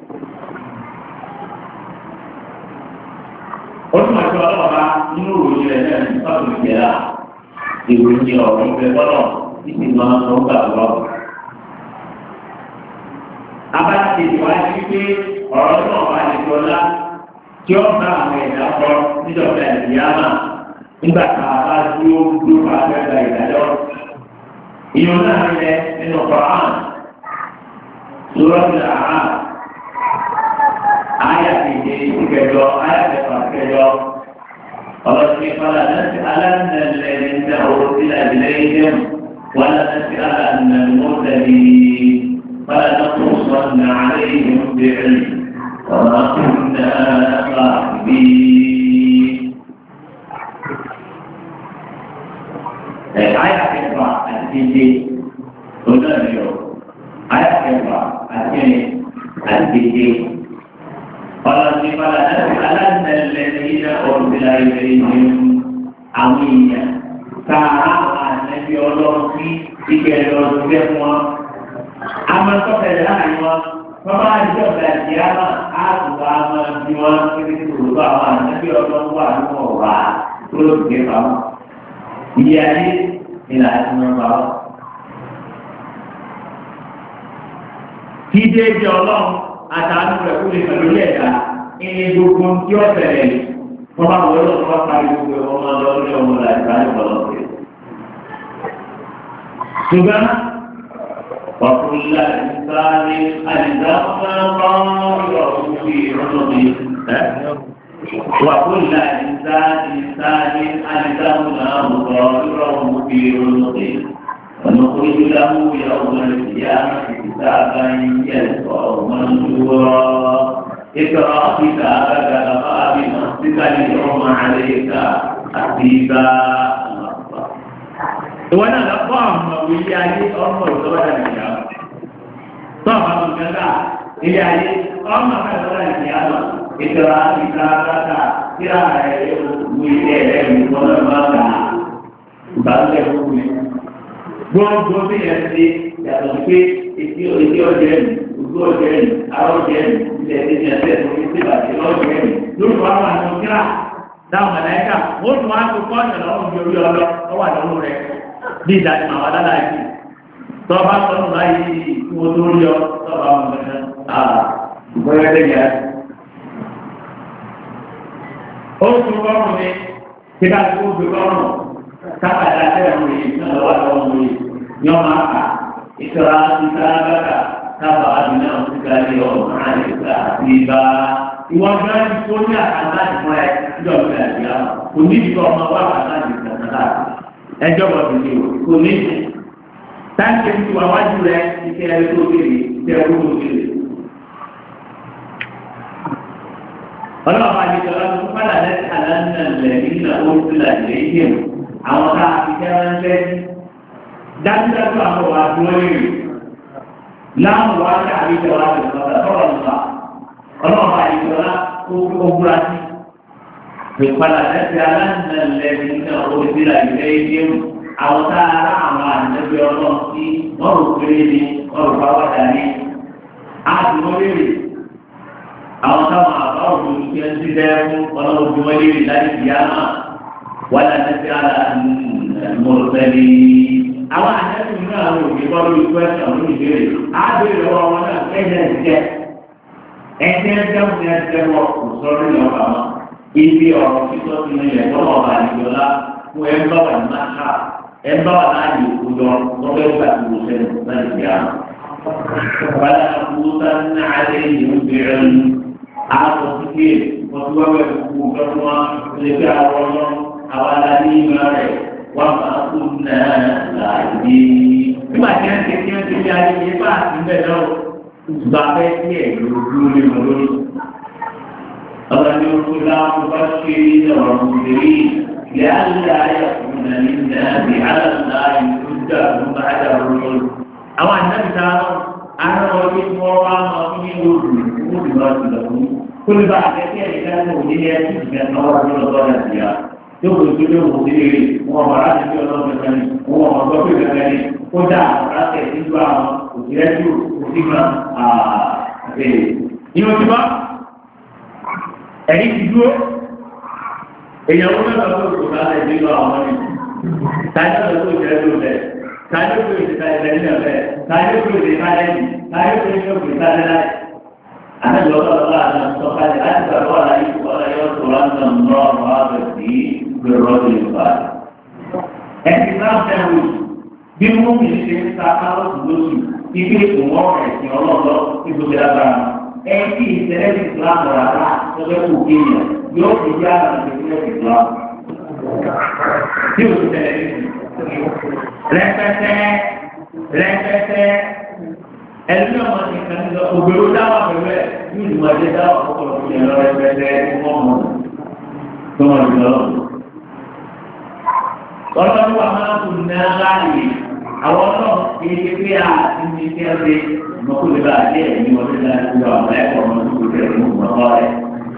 ó tún àti ọlọ́ọ̀bá nínú ìròyìn rẹ̀ náà ní ọ̀sùn ìjẹ́lá ìròyìn ọ̀rọ̀ ìgbẹ́ bọ́lọ̀ títí máa ń gbà lọ. abájáde ìwádìí wípé ọ̀rọ̀ náà wà ní ìjọba tí ó bá àwọn ẹ̀dá kọ níjọba ìyáàmà nígbà tá a bá dúró dúró àgbẹ̀gbà ìdájọ́. ìyọ̀n náà yẹ nínú Quran Suratul A'raf àyà kéde ìkẹjọ àyà kẹfà kẹjọ فلا نسألن الذين أرسل إليهم ولا نسألن المرسلين فلنقصن عليهم بعلم وما كنا غائبين. Ayat kedua al-Jizzi sudah beliau. Ayat kedua al-Jizzi. Kalau di pada alam dan lelaki orang belajar aminnya. Sekarang Nabi Allah si dikira semua amal kepada Allah. Kalau kita belajar aku amal jiwa kita itu amal Nabi Allah buat orang terus kita dia ini tidak semua. Tidak jauh àtàánú rẹ̀ kó lè pẹ̀lú ẹ̀dá ilé gbogbo tí ó tẹ̀lé wọ́n bá wọlé lọ́wọ́ parí gbogbo ẹ̀ wọ́n máa lọ ní ọmọ láti bá yọ̀ lọ sí. ṣùgbọ́n wàkúlá ìsáni àdìsáfúnà lọ́wọ́ òfin ìrọ́lọ́bí wàkúlá ìsáni ìsáni àdìsáfúnà lọ́wọ́ òfin ìrọ́lọ́bí. ونخرج له يوم القيامة كتابا يلقاه منشورا اقرأ كتابك كفى بنفسك اليوم عليك حسيبا. وانا لقاهم وياي أمر سورة القيامة طبعا كذا إلهي أمر سورة القيامة اقرأ كتابك قراءة وياي ولما بلغ gbogbo bí yẹn ti yàtọ̀ pé etí etí ọjọ́ ẹ̀mí ojú ọjọ́ ẹ̀mí arọ́ ọjọ́ ẹ̀mí ilẹ̀ ẹ̀mí ẹ̀sẹ̀ tó fi sí bàtí ọjọ́ ẹ̀mí lórí wa wà ní kíra dáhùn mọ̀lẹ́kà wọ́n tún wá tó kọ́ọ̀tù lọ́wọ́ bí orí ọlọ́ ọwọ́ àdánwò rẹ̀ bí ìdájọ́ màá wà dáadáa yìí tọ́ba sọ́nù báyìí kí wọ́n tó rí ọ tọ́ba wọn mẹ́ta ìgbọ́yọ̀ tẹ̀yà. ó tún kọ́rùn ní kíkà tó gbé kọ́rùn kápẹ́tà tẹ̀wọ̀n yìí náà lọ́wọ́ àwọn ọmọ yìí yọ̀ọ́ máa kà ìtura ìtara kábà àdúgbò náà ti ká lé ọ̀nà àyíká àti ibà. Ìwọ́n gbé ẹni tó ní àkàtà ìfọ̀ ẹ̀ níjọ́ ìgbà ìyá kò ní ìdíkọ̀ ọmọ wá àkàtà ìkàtà ẹjọ́ bọ̀dù ni o kò ní ìdí. Táǹkì ti wà wájú rẹ̀ ike ẹni tó kéde ike ẹni tó kéde. Ọlọ́run àdìgbò ọlọ́run fúnpadà lẹ́sìn àlànà lẹ́yìn náà ó ń sílẹ̀ lẹ́yìn àwọn tá a fi jẹ́ ránṣẹ́ dájúdájú àwọn wà dúró lérè láwọn wà ní àríjọ wa lè sọ̀rọ̀ sọ̀rọ̀ nípa ọlọ́run àyíkọ́lá ogun àti ìpadà lẹ́sẹ̀ aláǹdẹ̀lẹ́bí náà ó ti rà ilé ilé àwọn tá a rà àwọn àdébí ọlọ́run sí wọ́n rò péré ni wọ́n rò bá wà dání àdúró lérè àwọn táwọn àbá òdòdó tí wọ́n ti bẹ́ẹ̀ fún ọlọ́run dúró lérè láti ìyá náà wà láti fi ara mọ̀lẹ́bí. Àwọn àjẹsí nínú àwọn òbí bọ́ lórí kwẹ́sàn lórí ìbéèrè. Á béèrè lọ́wọ́ wọn náà ẹ̀jẹ̀ jẹ́. Ẹ̀jẹ̀ jẹ́wọ́n ní ẹ̀jẹ̀ wọ kò sọ́rí lọ́wọ́ àwọn. Ibi ọ̀rọ̀ títọ́ sí ní ilẹ̀ tọ́wọ́ ọba àdìgbọ́lá fún ẹ̀ ń bá wà ní máṣá. Ẹ̀ ń bá wà láàyè òkúdọ̀ lọ́wọ́ ẹgbà tó wò sẹ́nu láì fi àná. Bàlá àkúrúta ní alẹ́ yìí ń bèrè ní. Àtọ̀ síké ọtúwẹ́wẹ́ gbogbo nǹkan wọn lè fi àwọn ọlọ́run àwọn aláàbí ìmọ̀ rẹ̀ wọ́n máa kú náà láàyè. Nígbà tí wọ́n ti ti ń ti di ayé yẹn bá àti bẹ́ẹ̀ náà gba fẹ́ sí ẹ̀ lójú lé wọn lórí. Ọ̀rọ̀ ni oṣù láwọn bá ṣe ọ̀rọ̀ òṣèré ìyá àlùdá ayọ̀kùnrin náà ní ìdáàbí àlùdá ìtújà fún bàjá lórí. Àwọn àjẹ́bí ta ara ọdún tí wọ́n wá máa fún ní lóòrùn fún ìwà ìlọ̀ fún. Kó lè bá àtẹ́kẹ́ ìdá ní òdílé ẹ̀sìn ìgbẹ́ náà wà ní ọ̀dọ́ Nàìjíríà. Yóò kò tó lé òun sílé rè wọn ọmọ aláṣẹ bí ọlọ́run ẹgbẹ́ ni wọn ọmọ ọgbọ́n pé gẹ́gẹ́ ni kódà aláṣẹ ìdíjú àwọn òṣìṣẹ́ tó òsì kan àbẹ̀rẹ̀. Ìyẹn ti wá ẹ̀yìn ti dúró èèyàn wọn náà lọ́wọ́ tó láti ìdíjú àwọn ọmọ mi. Táyọ̀ lọ sí òṣìṣẹ́ tó lẹ̀ táyọ̀ tó ìṣẹ̀lẹ̀ ilẹ̀ nílẹ̀ bẹ́ẹ̀ táyọ̀ tó ìṣẹ̀lẹ̀ láyé táyọ̀ tó ìṣẹ̀lẹ̀ láyé. Àti lọ́wọ́ lọ́wọ́ àti sọ̀kalẹ̀ láti gbàgbọ́ àlàyé ìwọ́lá yóò tó láti nà ọ̀rọ̀ àbẹ̀sí gbèrọ́dọ̀ ìgbà. Ẹ̀sìn náà fẹ́ràn bí wọ́n mi ṣe ń ta kárọ̀tù lóṣù ibi ìwọ̀n ẹ̀sìn ọlọ́ọ̀lọ́ ibùdó lágbára. Ẹ̀sìn ìṣẹ̀lẹ̀ ìsìlámù rárá lọ́jọ́ kò kéèyàn yóò fi yá àti ìṣẹ̀lẹ̀ ìsìlámù. tí o ti tẹ̀lé rẹpẹtẹ rẹpẹtẹ ẹlẹ́ni ọmọ ti kàn ní ògbèrò dáwà pẹ̀lú ẹ̀ ní ìdìbò ẹ̀jẹ̀ dáwà kọ́kọ́ lọ́wọ́ yẹn lọ rẹpẹtẹ tí wọ́n mọ̀ tó wọ́n ti lọ. ọlọ́run wa máa ń kú ní aláàyè àwọn ọlọ́run kì í ṣe pé a ti ní kí ẹ ṣe ìmọ̀kúlẹ̀ bá a jẹ́ ẹ̀mí wọlé láti wọ àwọn ẹ̀kọ́ ọmọ tó kù tẹ̀ ní ìmọ̀ rẹ̀.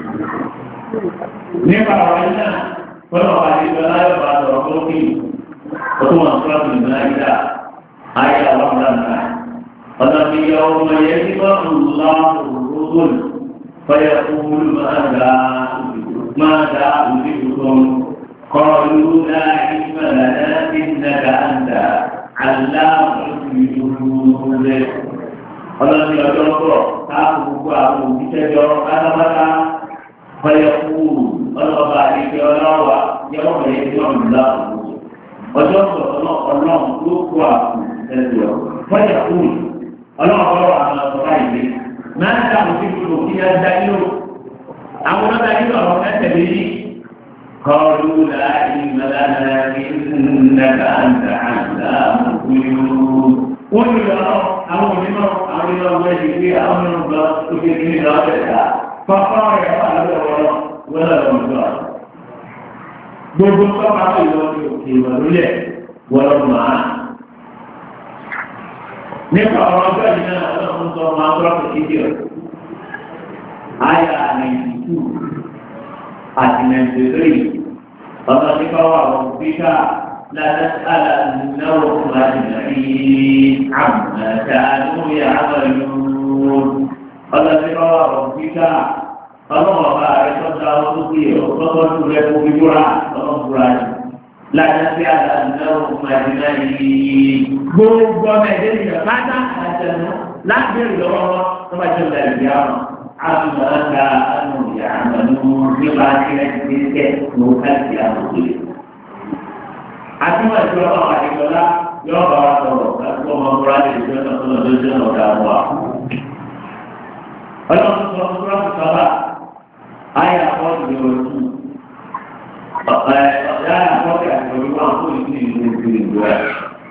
nípa ọ̀rọ̀ yìí náà fọlọ́ wa ti lọ láyọ̀ bá sọ̀rọ̀ lókè ọdún wọn fúlọ́ tó ìgbà yìí dà ayé àwọn ọ̀rọ̀ náà ọ̀nàbí ọmọ yẹn ti bá ọ̀rọ̀ ọ̀rọ̀ fọyà kúlù máa dá máa dá òbí tuntun kọlu náà ìgbà náà ti nàgà àǹdà aláàbò ìdúró ọlọ́ni ọjọ́ pọ̀ káàkó gbogbo àwọn òbítẹ́jọ́ pátápátá fọyà kúlù ọlọ́ba àdìgbẹ́ ọlọ́wà yẹ́wọ́n mẹ́rin tí wọ́n ń lọ ọjọ́ pọ̀ ọlọ́run ló kó àpò ẹ̀sìn ọ̀ fọyà kúlù ọlọ́run ọlọ́run àwọn ọ̀sán ìwé máa ń dáhùn sí gbogbo kí á dá yín lò àwọn ọ̀dọ́ dá yín lò àwọn mẹ́tẹ̀lẹ́ yìí kọlu láàyè mẹ́lánà ìnàkà àǹtà àǹtà àmọ̀kúyú. wọ́n yóò lọ àwọn onímọ̀ àwọn ilé ọgbẹ́ yìí pé àwọn ọmọ ọgbà tó fi kí ní lọ́wọ́ ẹ̀ka fọ́fọ́ rẹ̀ wà lọ́wọ́ wọ́lọ́ wọ́lọ́ lọ́wọ́ gbogbo tọ́ka tó yọ ní òkè ìwà lórí ẹ̀ wọ́lọ́ máa. nípa ọ̀rọ̀ ọjọ́ yìí náà ọlọ́run sọ máa ń tọ́lá kékeré ọ̀ àyà ninety two àti ninety three ọ̀nà nípa wà wọ́n bíkà ládàtàlà náwó fúlàní ní àmàtà lórí àmàlú ọ̀nà nípa wà wọ́n bíkà ọlọ́run ọba rẹ̀ tó dá ọ́ tó bí ọ̀ tọ́tọ́ tó rẹ̀ kó fi búra ọlọ́run búra yìí. Ládàtàlà náwó fúlàní ní gbogbo ọmọ ẹ̀dẹ́ ìjọba pátá àtẹnu láti bẹ̀rẹ̀ lọ́wọ́ tó bá jẹ́ ọ̀dà ìdí àwọn àmàlà ànú ìyàmàlú nípa akílẹ̀ ti tẹ̀ ní káàkiri àbùkù. Àtiwọ̀n ìjọba àwọn àdìgbọ́lá yóò bá wa sọ̀rọ̀ láti wọ́n máa múra lè jẹ́ ọ̀nà tó lọ lójú ọ̀nà ọ̀dà wa. Ọlọ́run sọ fún Rọ́ọ̀mù sábà ayé àkọ́ọ̀dù ní oṣù. Ọ̀pẹ̀ ọ̀dà àkọ́ọ̀dù àti òwúrọ̀ àwọn olùkí ìlú ìlú ìlú ẹ̀.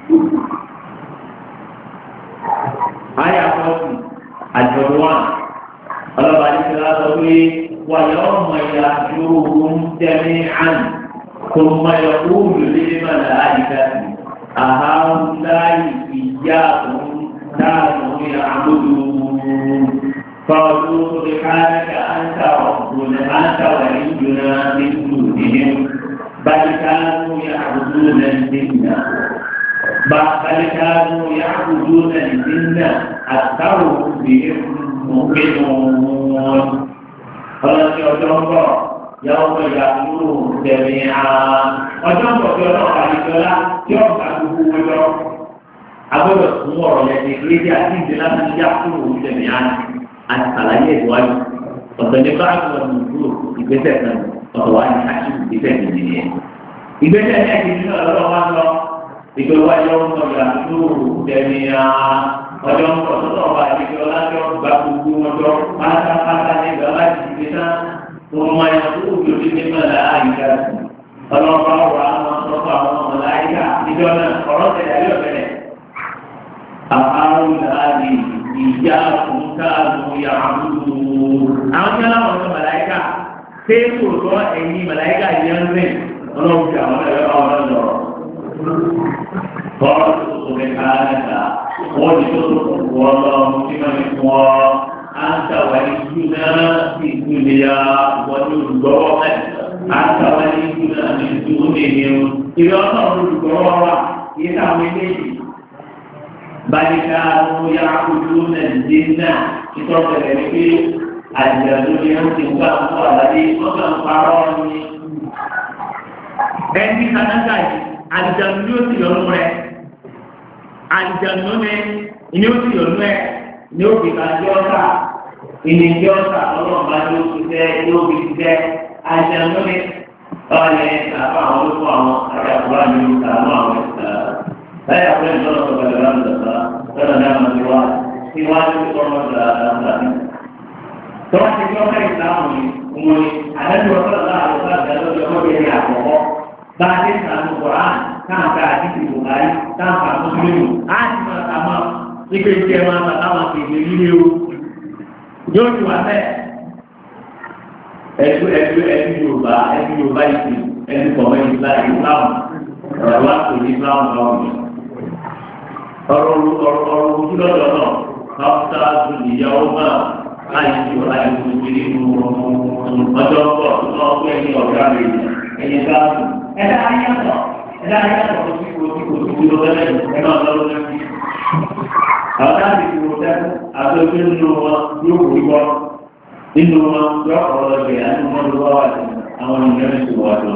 Ayé àkọ́ọ̀dù àjọ̀wọ́n ọlọ́ba ní kí wọ́n sọ pé wàyà ọmọ ìyá yóò ń tẹ̀lé àn kò mọ ẹ̀kú lórí mọ̀lá àdìgàtì àhàmúláyì ìyá òun dáàbò ìyá àmúlò fọlù ìkànnì àǹtà ọ̀gbọ̀n àǹtà wàlí ìjọba nínú ìdílé bàtìkánú yàgùdù nàìjíríà bàtìkánú yàgùdù nàìjíríà àtàwọn òbí mọ̀kínùún ọlọ́sí ọjọ́ ń bọ̀ yàwó pé ìyàwó tẹ̀lé àá ọjọ́ ń bọ̀ tí ọlọ́run àdìgbọ́lá tí ó gbà gbogbo wọn lọ agbọ́dọ̀ fún ọ̀rọ̀ yẹn ní ìdí àti ìdí láti ní yàkúrò tẹ̀lé àá àti àlàyé ìwádìí ọ̀sẹ̀ ní báàgì wọn ní ìdúró ìgbésẹ̀ kan ọ̀sẹ̀ wá ní àṣìṣe ìgbésẹ̀ kejì nìyẹn ìgbésẹ̀ ní ẹ̀kejì náà lọ́wọ́ wá lọ ìgbéwá yàwó tẹ̀lé àá ọjọ́ ń bọ̀ sọ́dọ̀ ọba àdìgbò lájọ́ gba gbogbo wọn jọ pátápátá ní ìgbà láti ìgbé náà wọn mọ ẹ̀yàn tó kù lórí ní mọ̀lá àyíká sí ọlọ́pàá ọ̀rọ̀ àwọn sọ́kọ̀ àwọn mọ̀lá àyíká níjọ́ náà ọ̀rọ̀ tẹ̀lé ayé ọ̀bẹ̀rẹ̀. àpárò láàyè ìjà òǹkàlù yàgùdù. àwọn tí wọn láwọn sọ mọ̀lá àyíká téèkù sọ ẹ̀yìn mọ̀lá àyíká yẹn ń rìn ọlọ́run fi àwọn ẹ̀rọ ọ̀rọ̀ lọ́rọ̀. Kọ́ọ̀tù sọ̀rọ̀ wọ́n ti tó tó wọ́n lọ kí wọ́n ti fún ọ àǹtàwá ìlú náà ti gbélé ya wọ́n ní olùgbọ́wọ́ mẹ́ àǹtàwá ìlú náà ti dúró nìyí o ìrẹ́ ọ̀nà olùgbọ́wọ́ wa yìí táwọn eléyìí báyìíká ló yá ojú nàìjíríà ìtọ́sẹ̀lẹ̀ ní pé àjẹ̀dú ni wọ́n ti gbà ń bọ̀ àlàyé wọ́n kàn ń parọ́ ni ẹni kanáńgà yìí àjẹ̀dú yóò ti yọ̀nù rẹ̀ àjẹ̀dú ni ìní ó ti yọ̀nù ẹ̀ ní ó fi kàjọ́ ọ̀tà ìní ọ̀tà ọlọ́ọ̀bá ni ó ti tẹ́ ní ó fi tẹ́ àjẹ̀dú ni ọ̀lẹ́ àbá àwọn olóko àwọn àjàkúrò àmì ìtààmú àwọn ìtààmú. Saya boleh menolak kepada Allah kerana manusia siwal itu orang beragama. Soal sejarah Islam ini, umumnya ada dua perkara besar dalam sejarah ini apa? bá a ti sàánú Kùránì káàkiri àdìsí Bùhárí káàkiri Mùsùlùmí á ti máa ta mọ́ nígbà tí ẹ máa bàtà wọn kéde líle o yóò ti wà bẹ́ẹ̀ ẹdú ẹdú ẹdú Yorùbá ẹdú Yorùbá ìsìn ẹdú kọ̀ọ̀mọ́ ìsìlámù ìsìlámù ọ̀rọ̀ wa kò ní ìsìlámù náà wù ọ̀rọ̀ ọ̀rọ̀ ọ̀rọ̀ ojú lọ́dọ̀ náà káfíńtà ìyàwó náà láìsí láìsí ìdílé ọjọ́ pọ̀ lọ́wọ́ ẹ̀yìn ọ̀gá rẹ̀ ẹ̀yìn káàdùn ẹ̀dá ayàtọ̀ ẹ̀dá ayàtọ̀ tó ti kò tí kò tí kò lọ́wọ́ ẹ̀yìn ẹ̀dá ọlọ́wọ́ lẹ́yìn. àwọn táàbì tí mo dẹ́ àtọ́jú nínú wọn yóò wù wọ́ nínú wọn yọ ọ̀rọ̀ ẹ̀yà nínú wọn lọ́wọ́ wà sí àwọn ènìyàn ní ìṣòwò àjọ.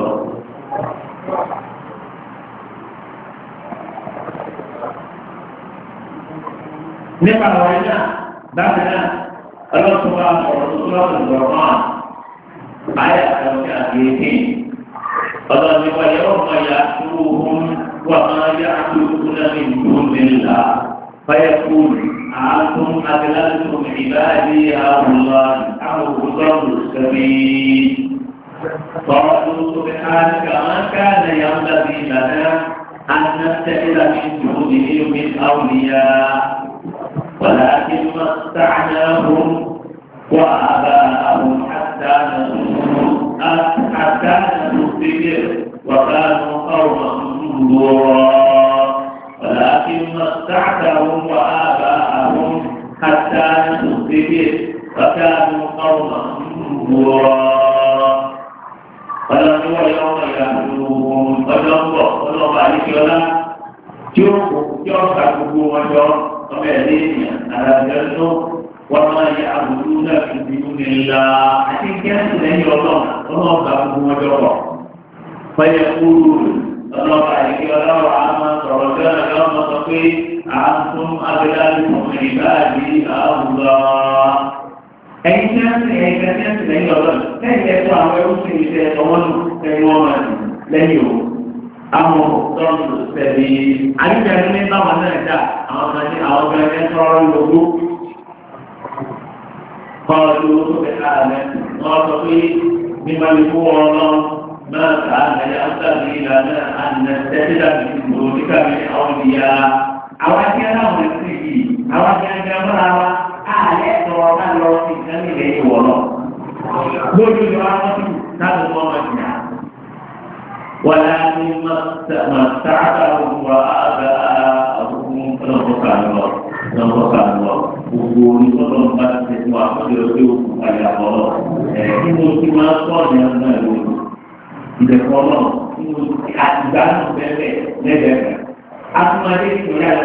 nípa àwọn ẹ̀yà bákan náà ọlọ́run wa ọ̀rọ̀ tó lọ́wọ́ ìgbọ̀rọ̀ náà ayé àtàwọn àgbègbè ọlọ́run wa yẹ ọmọ ya tó hún wà máa yá tó kúnlẹ̀ ní ìlú nílá fayakun àátún adìlátún ìbáàdì àwùlá àwọn òkútọ́rù sẹ́bí قالوا سبحانك ما كان ينبغي لنا أن نتخذ من دونه من أولياء ولكن متعناهم وآباءهم حتى نسوا حتى نسوا الذكر وكانوا قوما بورا ولكن متعتهم وآباءهم حتى نسوا الذكر وكانوا قوما بورا ولم يوم يحلوهم فجنبوا ولو عليك ولا جوكوا جوكا كبوا وجوكا ọmọ ẹ̀dẹ́ ènìyàn àràjẹ́lú wọ́n máa yẹ àbùdú náà fi bínú nílá àti kẹ́sì lẹ́yìn ọlọ́run ọlọ́ọ̀gá gbogbo wọn jọpọ̀. fẹ́yẹ kúrú ọlọ́ọ̀gá àdìgẹ́ ọlọ́run á máa sọ̀rọ̀ bẹ́ẹ̀ lọ́wọ́ máa sọ pé à ń tún abẹ́láàbí fún ìbáàdì àwùjọ. ẹ̀yin kẹ́sì ẹ̀yin kẹ́sì lẹ́yìn ọlọ́run lẹ́yìn ẹ̀tọ́ àwọn ẹrú sí iṣẹ́ ọwọ́nù lẹ́yìn wọn máa lẹ́yìn òun. àwọn tọ́lù tẹ̀lé àyíkẹ́rin ní báwọn náà dá àwọn kan ní àwọn kan ní sọ́rọ́ lógó kọ́ọ̀lù tó fẹ́ káàlẹ́ wọ́n sọ pé nígbà tí kó wọn lọ náà ká àyà ọ̀sàbí ìlànà àná tẹ́tẹ́lá ti ti gbòó nígbà tí àwọn ìyá àwọn akẹ́kẹ́ náà wọ́n ti yìí àwọn akẹ́kẹ́ mọ́ra wa ààrẹ sọ̀rọ̀ ká lọ sí ìkànnì lẹ́yìn wọ̀ lọ lójú ìjọba wọn ti láti fọ́ ọmọ ìyá. ولكن متعتهم وآباءهم فنفق الله نفق الله وقول صلى الله عليه وسلم وأخبره على الله إنه كما قال يا الله إذا قال إنه أتبعنا بذلك لذلك أسمع ذلك ولا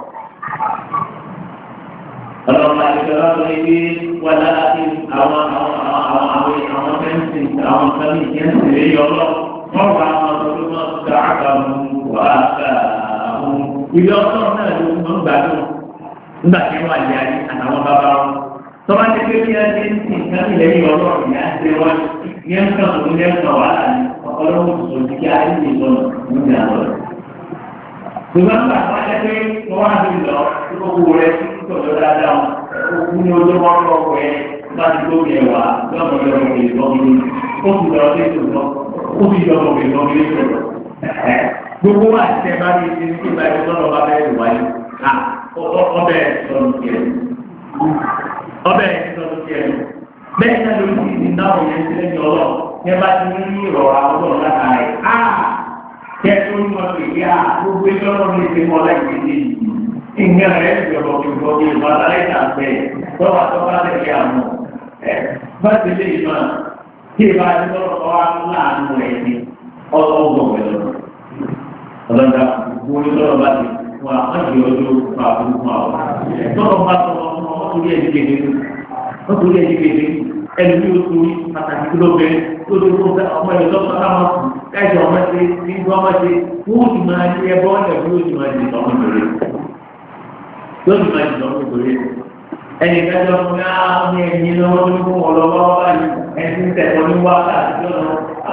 الله عليه ولكن أوان أوان أوان أوان كنسي أوان كنسي كنسي الله wọ́n wà á lọ sí wọn dáàbà mú wà á fẹ́ àwọn ìlú ọ̀sán náà ló ń gbádùn nígbà tí wọ́n àyè ayé àtàwọn bàbá wọn. tọ́ba ti pé kí ẹ ti ń sìn kábí lẹ́yìn ọlọ́run yá ṣe wọ́n ní ẹ̀ ń kàn tó ní ẹ̀ ń kàn wàhálà ní ọlọ́run tó ti kí ayé lè lọ níbi àlọ́ rẹ̀. ṣùgbọ́n nígbà tó wáyé pé wọ́n wá sí lọ sí gbogbo rẹ̀ sí tọ̀dọ̀ dáadáa òkú ní ojú wọn lọ́wọ́ ẹ̀ bá ti gbóbi ẹ̀wà lọ́mọdé ọ̀gbìn ìtọ́jú ó sì lọ sí ìtòkọ́ ó fi yọ ọmọ ìlú ọmọ ìlú ọ̀rọ̀ gbogbo wa ti ẹ bá rí ibi tí ìgbà ìlú ọ̀rọ̀ bá bẹ́ẹ̀ wáyé ká ọbẹ̀ sọ̀rọ̀ tiẹ̀ ọbẹ̀ sọ̀rọ̀ tiẹ̀ bẹ́ẹ̀ náà ló ti di náà yẹn ti lẹ́yìn ọ̀rọ̀ yẹ bá ti ní ìrọ̀ àwọn ọ̀rọ̀ láta rẹ̀ á kẹ́ tó ń mọ pé yá gbogbo ẹjọ́ náà ní ìpín mọ́ láì kéde ìyẹn rẹ̀ ìjọba òkèèjọ bíi ìbáraẹ̀ta bẹ́ẹ̀ tọ́wọ́ àtọ́wọ́ àtẹ̀lé àwọn ẹ̀ bá ti lé ìmọ̀ tí ìbá ti lọ́rọ̀ wá láàánú rẹ̀ ní ọgbọ̀n pẹ̀lú ọlọ́dà gbogbo lọ́rọ̀ bá ti fún àmọ́jì ọjọ́ fún àbúrú fún àwọn tọ́lọ̀ bá tọ́ ọmọ ọmọdé ẹ̀dí kéde ọmọdé ẹ̀dí kéde ẹni tí ó torí pàtàkì tó lọ́bẹ̀ tó tó tó fẹ́ ọmọ ẹ̀ lọ́pọ̀ táwọn kù káìsì ọmọ ṣe ní gbọ́ ọmọ ṣe wọ́n ó sì máa ṣe ẹbọ ọ̀dẹ̀ bí ó sì máa ṣe ọmọ ìdòrè yóò sì máa ṣe ọmọ ìdòrè ẹnì kájọ fún yá ní ẹ̀yìn lọ́wọ́ tó fún wọn lọ́wọ́ báyìí ẹni tí ń tẹ̀kọ́ ní wákàtí lọ́nà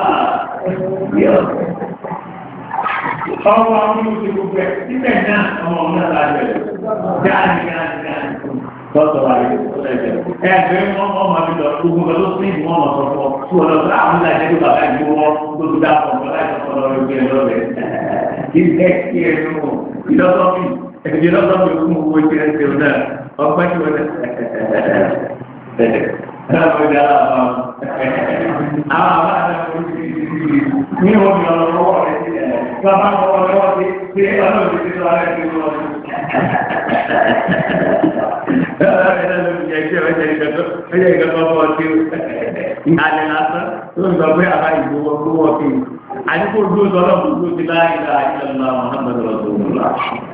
ọmọ àwọn olùsè gbogbo ẹ̀ síbẹ̀ náà ọmọ ọmọ náà lájọ ẹ̀ dáàni dáàni dáàni tọ́tọ̀ wáyé ẹgbẹ́ ọmọ ọmọ mi jùlọ gbogbo ọ̀gá tó sí ìwọ̀n ọ̀nà sọ̀tọ̀ tí wọ́n lọ sí àwọn ìlànà ìjẹ́jú bàbá ìgbó wọn tó ti dáàbò ọ̀gá láì sọ̀tọ̀ lọ́rọ̀ ìgbé ẹ̀ lọ́rẹ̀ ìgbẹ́ kí ẹ̀ nù ìlọ́sọ́fì ìlọ́sọ́fì fún owó ìgbé ẹ̀ ṣe náà ọgbẹ́ tí wọ́n lẹ̀ àwọn àbá ní wọ́n mi ọ̀rọ̀ lọ́wọ́ rẹ̀ sí ẹ̀ bàbá ọ̀rọ̀ lọ́wọ́ sí pé ọlọ́run ti sọ ara ẹ̀ lọ́wọ́ Ìhàlẹ̀ lásán tó ń sọ pé àbá ìgbówó gbówó kí àdíkò dúró sọ́lọ́ fún tó ti láàrín àìyànlá Muhammadu Rasulullah.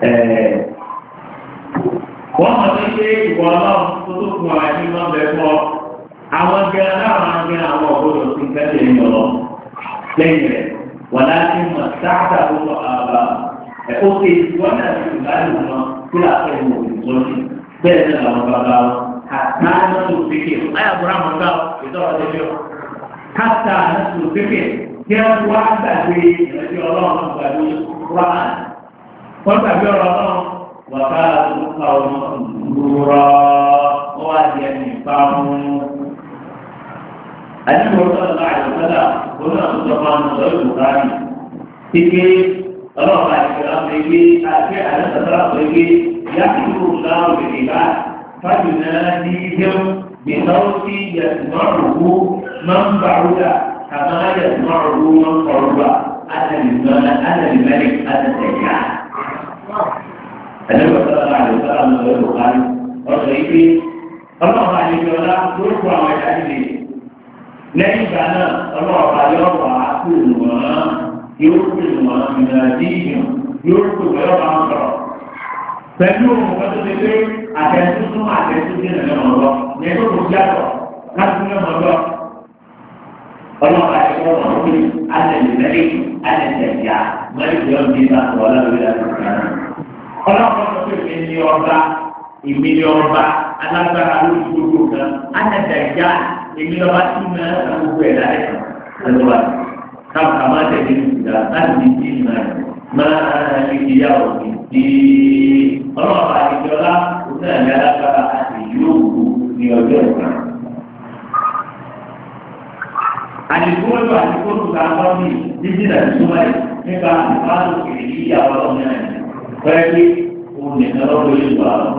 Wọ́n mọ̀ sí pé ìwọ̀ ọlọ́run tó tó fún àwọn ẹni máa bẹ̀ fọ́ àwọn gẹ̀rẹ́ láwọn agẹ́ àwọn ọ̀gbọ́dọ̀ sí kẹ́lẹ̀ ní ọ̀rọ̀ lẹ́yìn rẹ̀ wà láti mọ̀ sáàtà tó sọ àbá ẹ̀kọ́ pé wọ́n náà ti ìbáyìí wọn kí láàpẹ̀ ìwọ̀ ìtọ́jú bẹ́ẹ̀ ní àwọn bàbá wọn àtàánà tó fèkè ayàbúrà mọ̀gá ìtọ́wọ́ tẹ́lẹ̀ ọ̀ káta tó fèkè kí wọ́n wá gbàgbé ìrẹsì ọlọ́run gbàgbé rán wọ́n gbàgbé ọ̀rọ̀ náà wà ká àtúnkà ọmọ gbòòrò wọ́n wá di ẹni ìpamọ́. àdìgbò sọ̀rọ̀ náà àyọ̀kọ́lá òun náà tó sọ̀rọ̀ àwọn ọ̀dọ́ ìbùkárí kíké ọlọ́run àti ìṣẹ̀lẹ̀ àpèké àti àdìsọ̀tọ̀ àpèké yàtúkú láwọn ìdìbà فيناديهم بصوت يسمعه من بعد كما يسمعه من قرب أنا الملك أنا الملك أنا السيد. النبي صلى الله عليه وسلم قال وصيفي الله عليه وسلم يرفع ويعلي ليس أنا الله يرفع كل ما يرفع ما يناديهم يرفع ويرفع قرب pẹ̀lú òun kan tó ti pé àtẹ̀tútù àtẹ̀tútù ní ẹ̀rọ ọ̀rọ̀ ní ẹgbẹ́ kò yàtọ̀ láti ní ọ̀rọ̀ ọlọ́pàá ti kọ́ ọ̀rọ̀ pé alẹ́lẹ́ mẹ́lẹ́ alẹ́lẹ́yà mẹ́lẹ́ tí wọ́n ti bá wà lórí àtúntò náà. ọlọ́pàá tó ti fi ní ọba ìmílẹ̀ ọba alágbára lórí gbogbo kan alẹ́lẹ́yà ìmílẹ̀ ọba tí mo náà ń gbogbo ẹ̀ láyé kan lọ́wọ́ káwọn kà máa tẹ̀lé ìgbà láti ní ìdí náà máa ní ìyàwó ìdí ọlọ́ọ̀bà àdìjọ́lá òun náà ní alágbára àti yóò wù ní ọjọ́ ìgbà. àdìgbòlù àdìgbòlù ká bọ́ ní jíjìnà ìsúnmọ́ ẹ̀ nípa ìfáàlù kìrì ìyàwó ọlọ́run náà fẹ́ẹ́ pé òun nìkan lọ́wọ́ yóò wà lọ.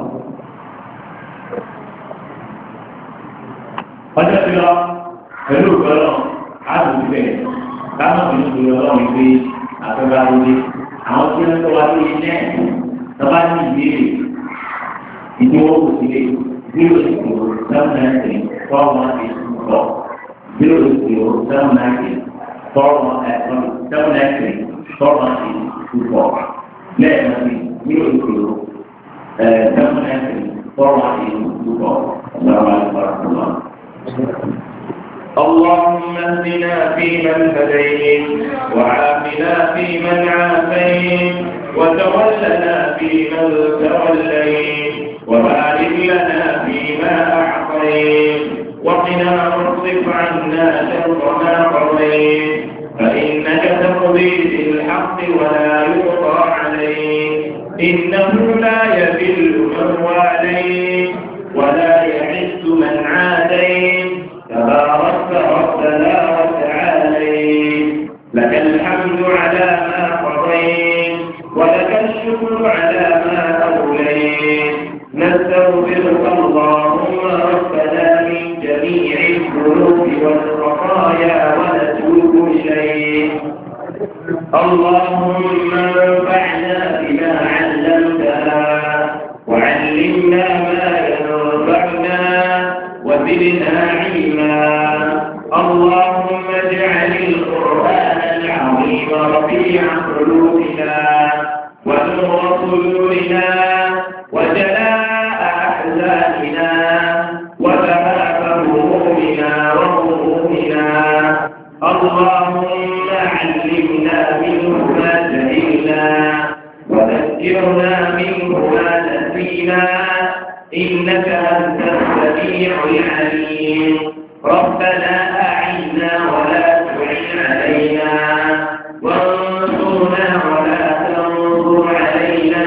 ọjọ́ ti lọ pẹ̀lú ìgbọ́lọ́ àdùn bẹ́ẹ̀ káwọn ìlú ìlú ọlọ́run gbé àfẹ́bá lóde àwọn tí wọ́n ń tọ́wá sí ilé tọ́ba ní ìbéèrè ìdíwọ́ kò sílé zero zero seven nine three four one eight two four zero zero seven nine three four one seven nine three four one eight two four lẹ́ẹ̀kan sí zero zero seven nine three four one eight two four ọ̀gbọ́n àgbà اللهم اهدنا فيمن هديت وعافنا فيمن عافيت وتولنا فيمن توليت وبارك لنا فيما أعطيت وقنا واصرف عنا شر ما قضيت فإنك تقضي بالحق ولا يقضى عليك إنه لا يذل من واليت ولا يعز من عاديت تبارك ربنا وتعاليت لك الحمد على ما قضيت ولك الشكر على ما أوليت نستغفرك اللهم ربنا من جميع الذنوب والخطايا ونتوب إليك اللهم انفعنا بما علمتنا وعلمنا ما ينفعنا وزدنا علما اللهم اجعل القرآن العظيم ربيع قلوبنا ونور صدورنا وجلاء أحزاننا وذهاب همومنا وغمومنا اللهم علمنا منه ما جهلنا وذكرنا منه ما نسينا إنك أنت السميع العليم ربنا أعنا ولا تعن علينا وانصرنا ولا تنصر علينا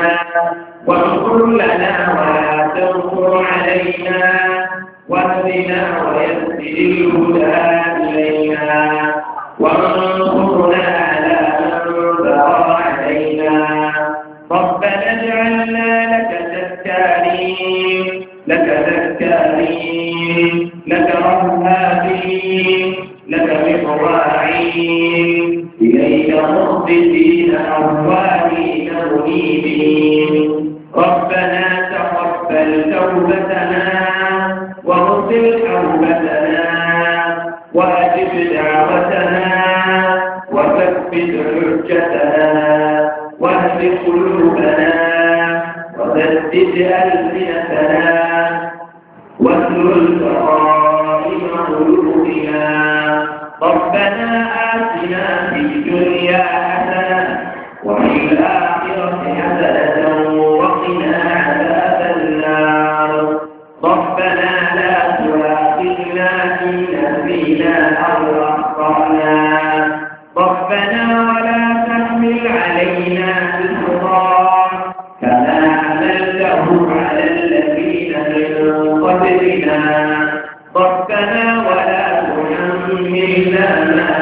واغفر لنا ولا تنصر علينا واهدنا ويسر الهدى إلينا وانصرنا على من بغى علينا ربنا اجعلنا لك ذكارين لك ذكارين لك رهابين لك مطواعين إليك مخبتين أوابين منيبين ربنا تقبل توبتنا واغفر حوبتنا وأجب دعوتنا وثبت حجتنا واهد قلوبنا وسدد ألسنتنا واسلل كرائم قلوبنا ربنا آتنا في الدنيا حسنة وفي الآخرة حسنة وقنا عذاب النار ربنا لا تؤاخذنا إن نسينا أو أخطأنا ربنا ولا تحمل علينا إصرا كما حملته على الذين من قبلنا ربنا ولا تحملنا ما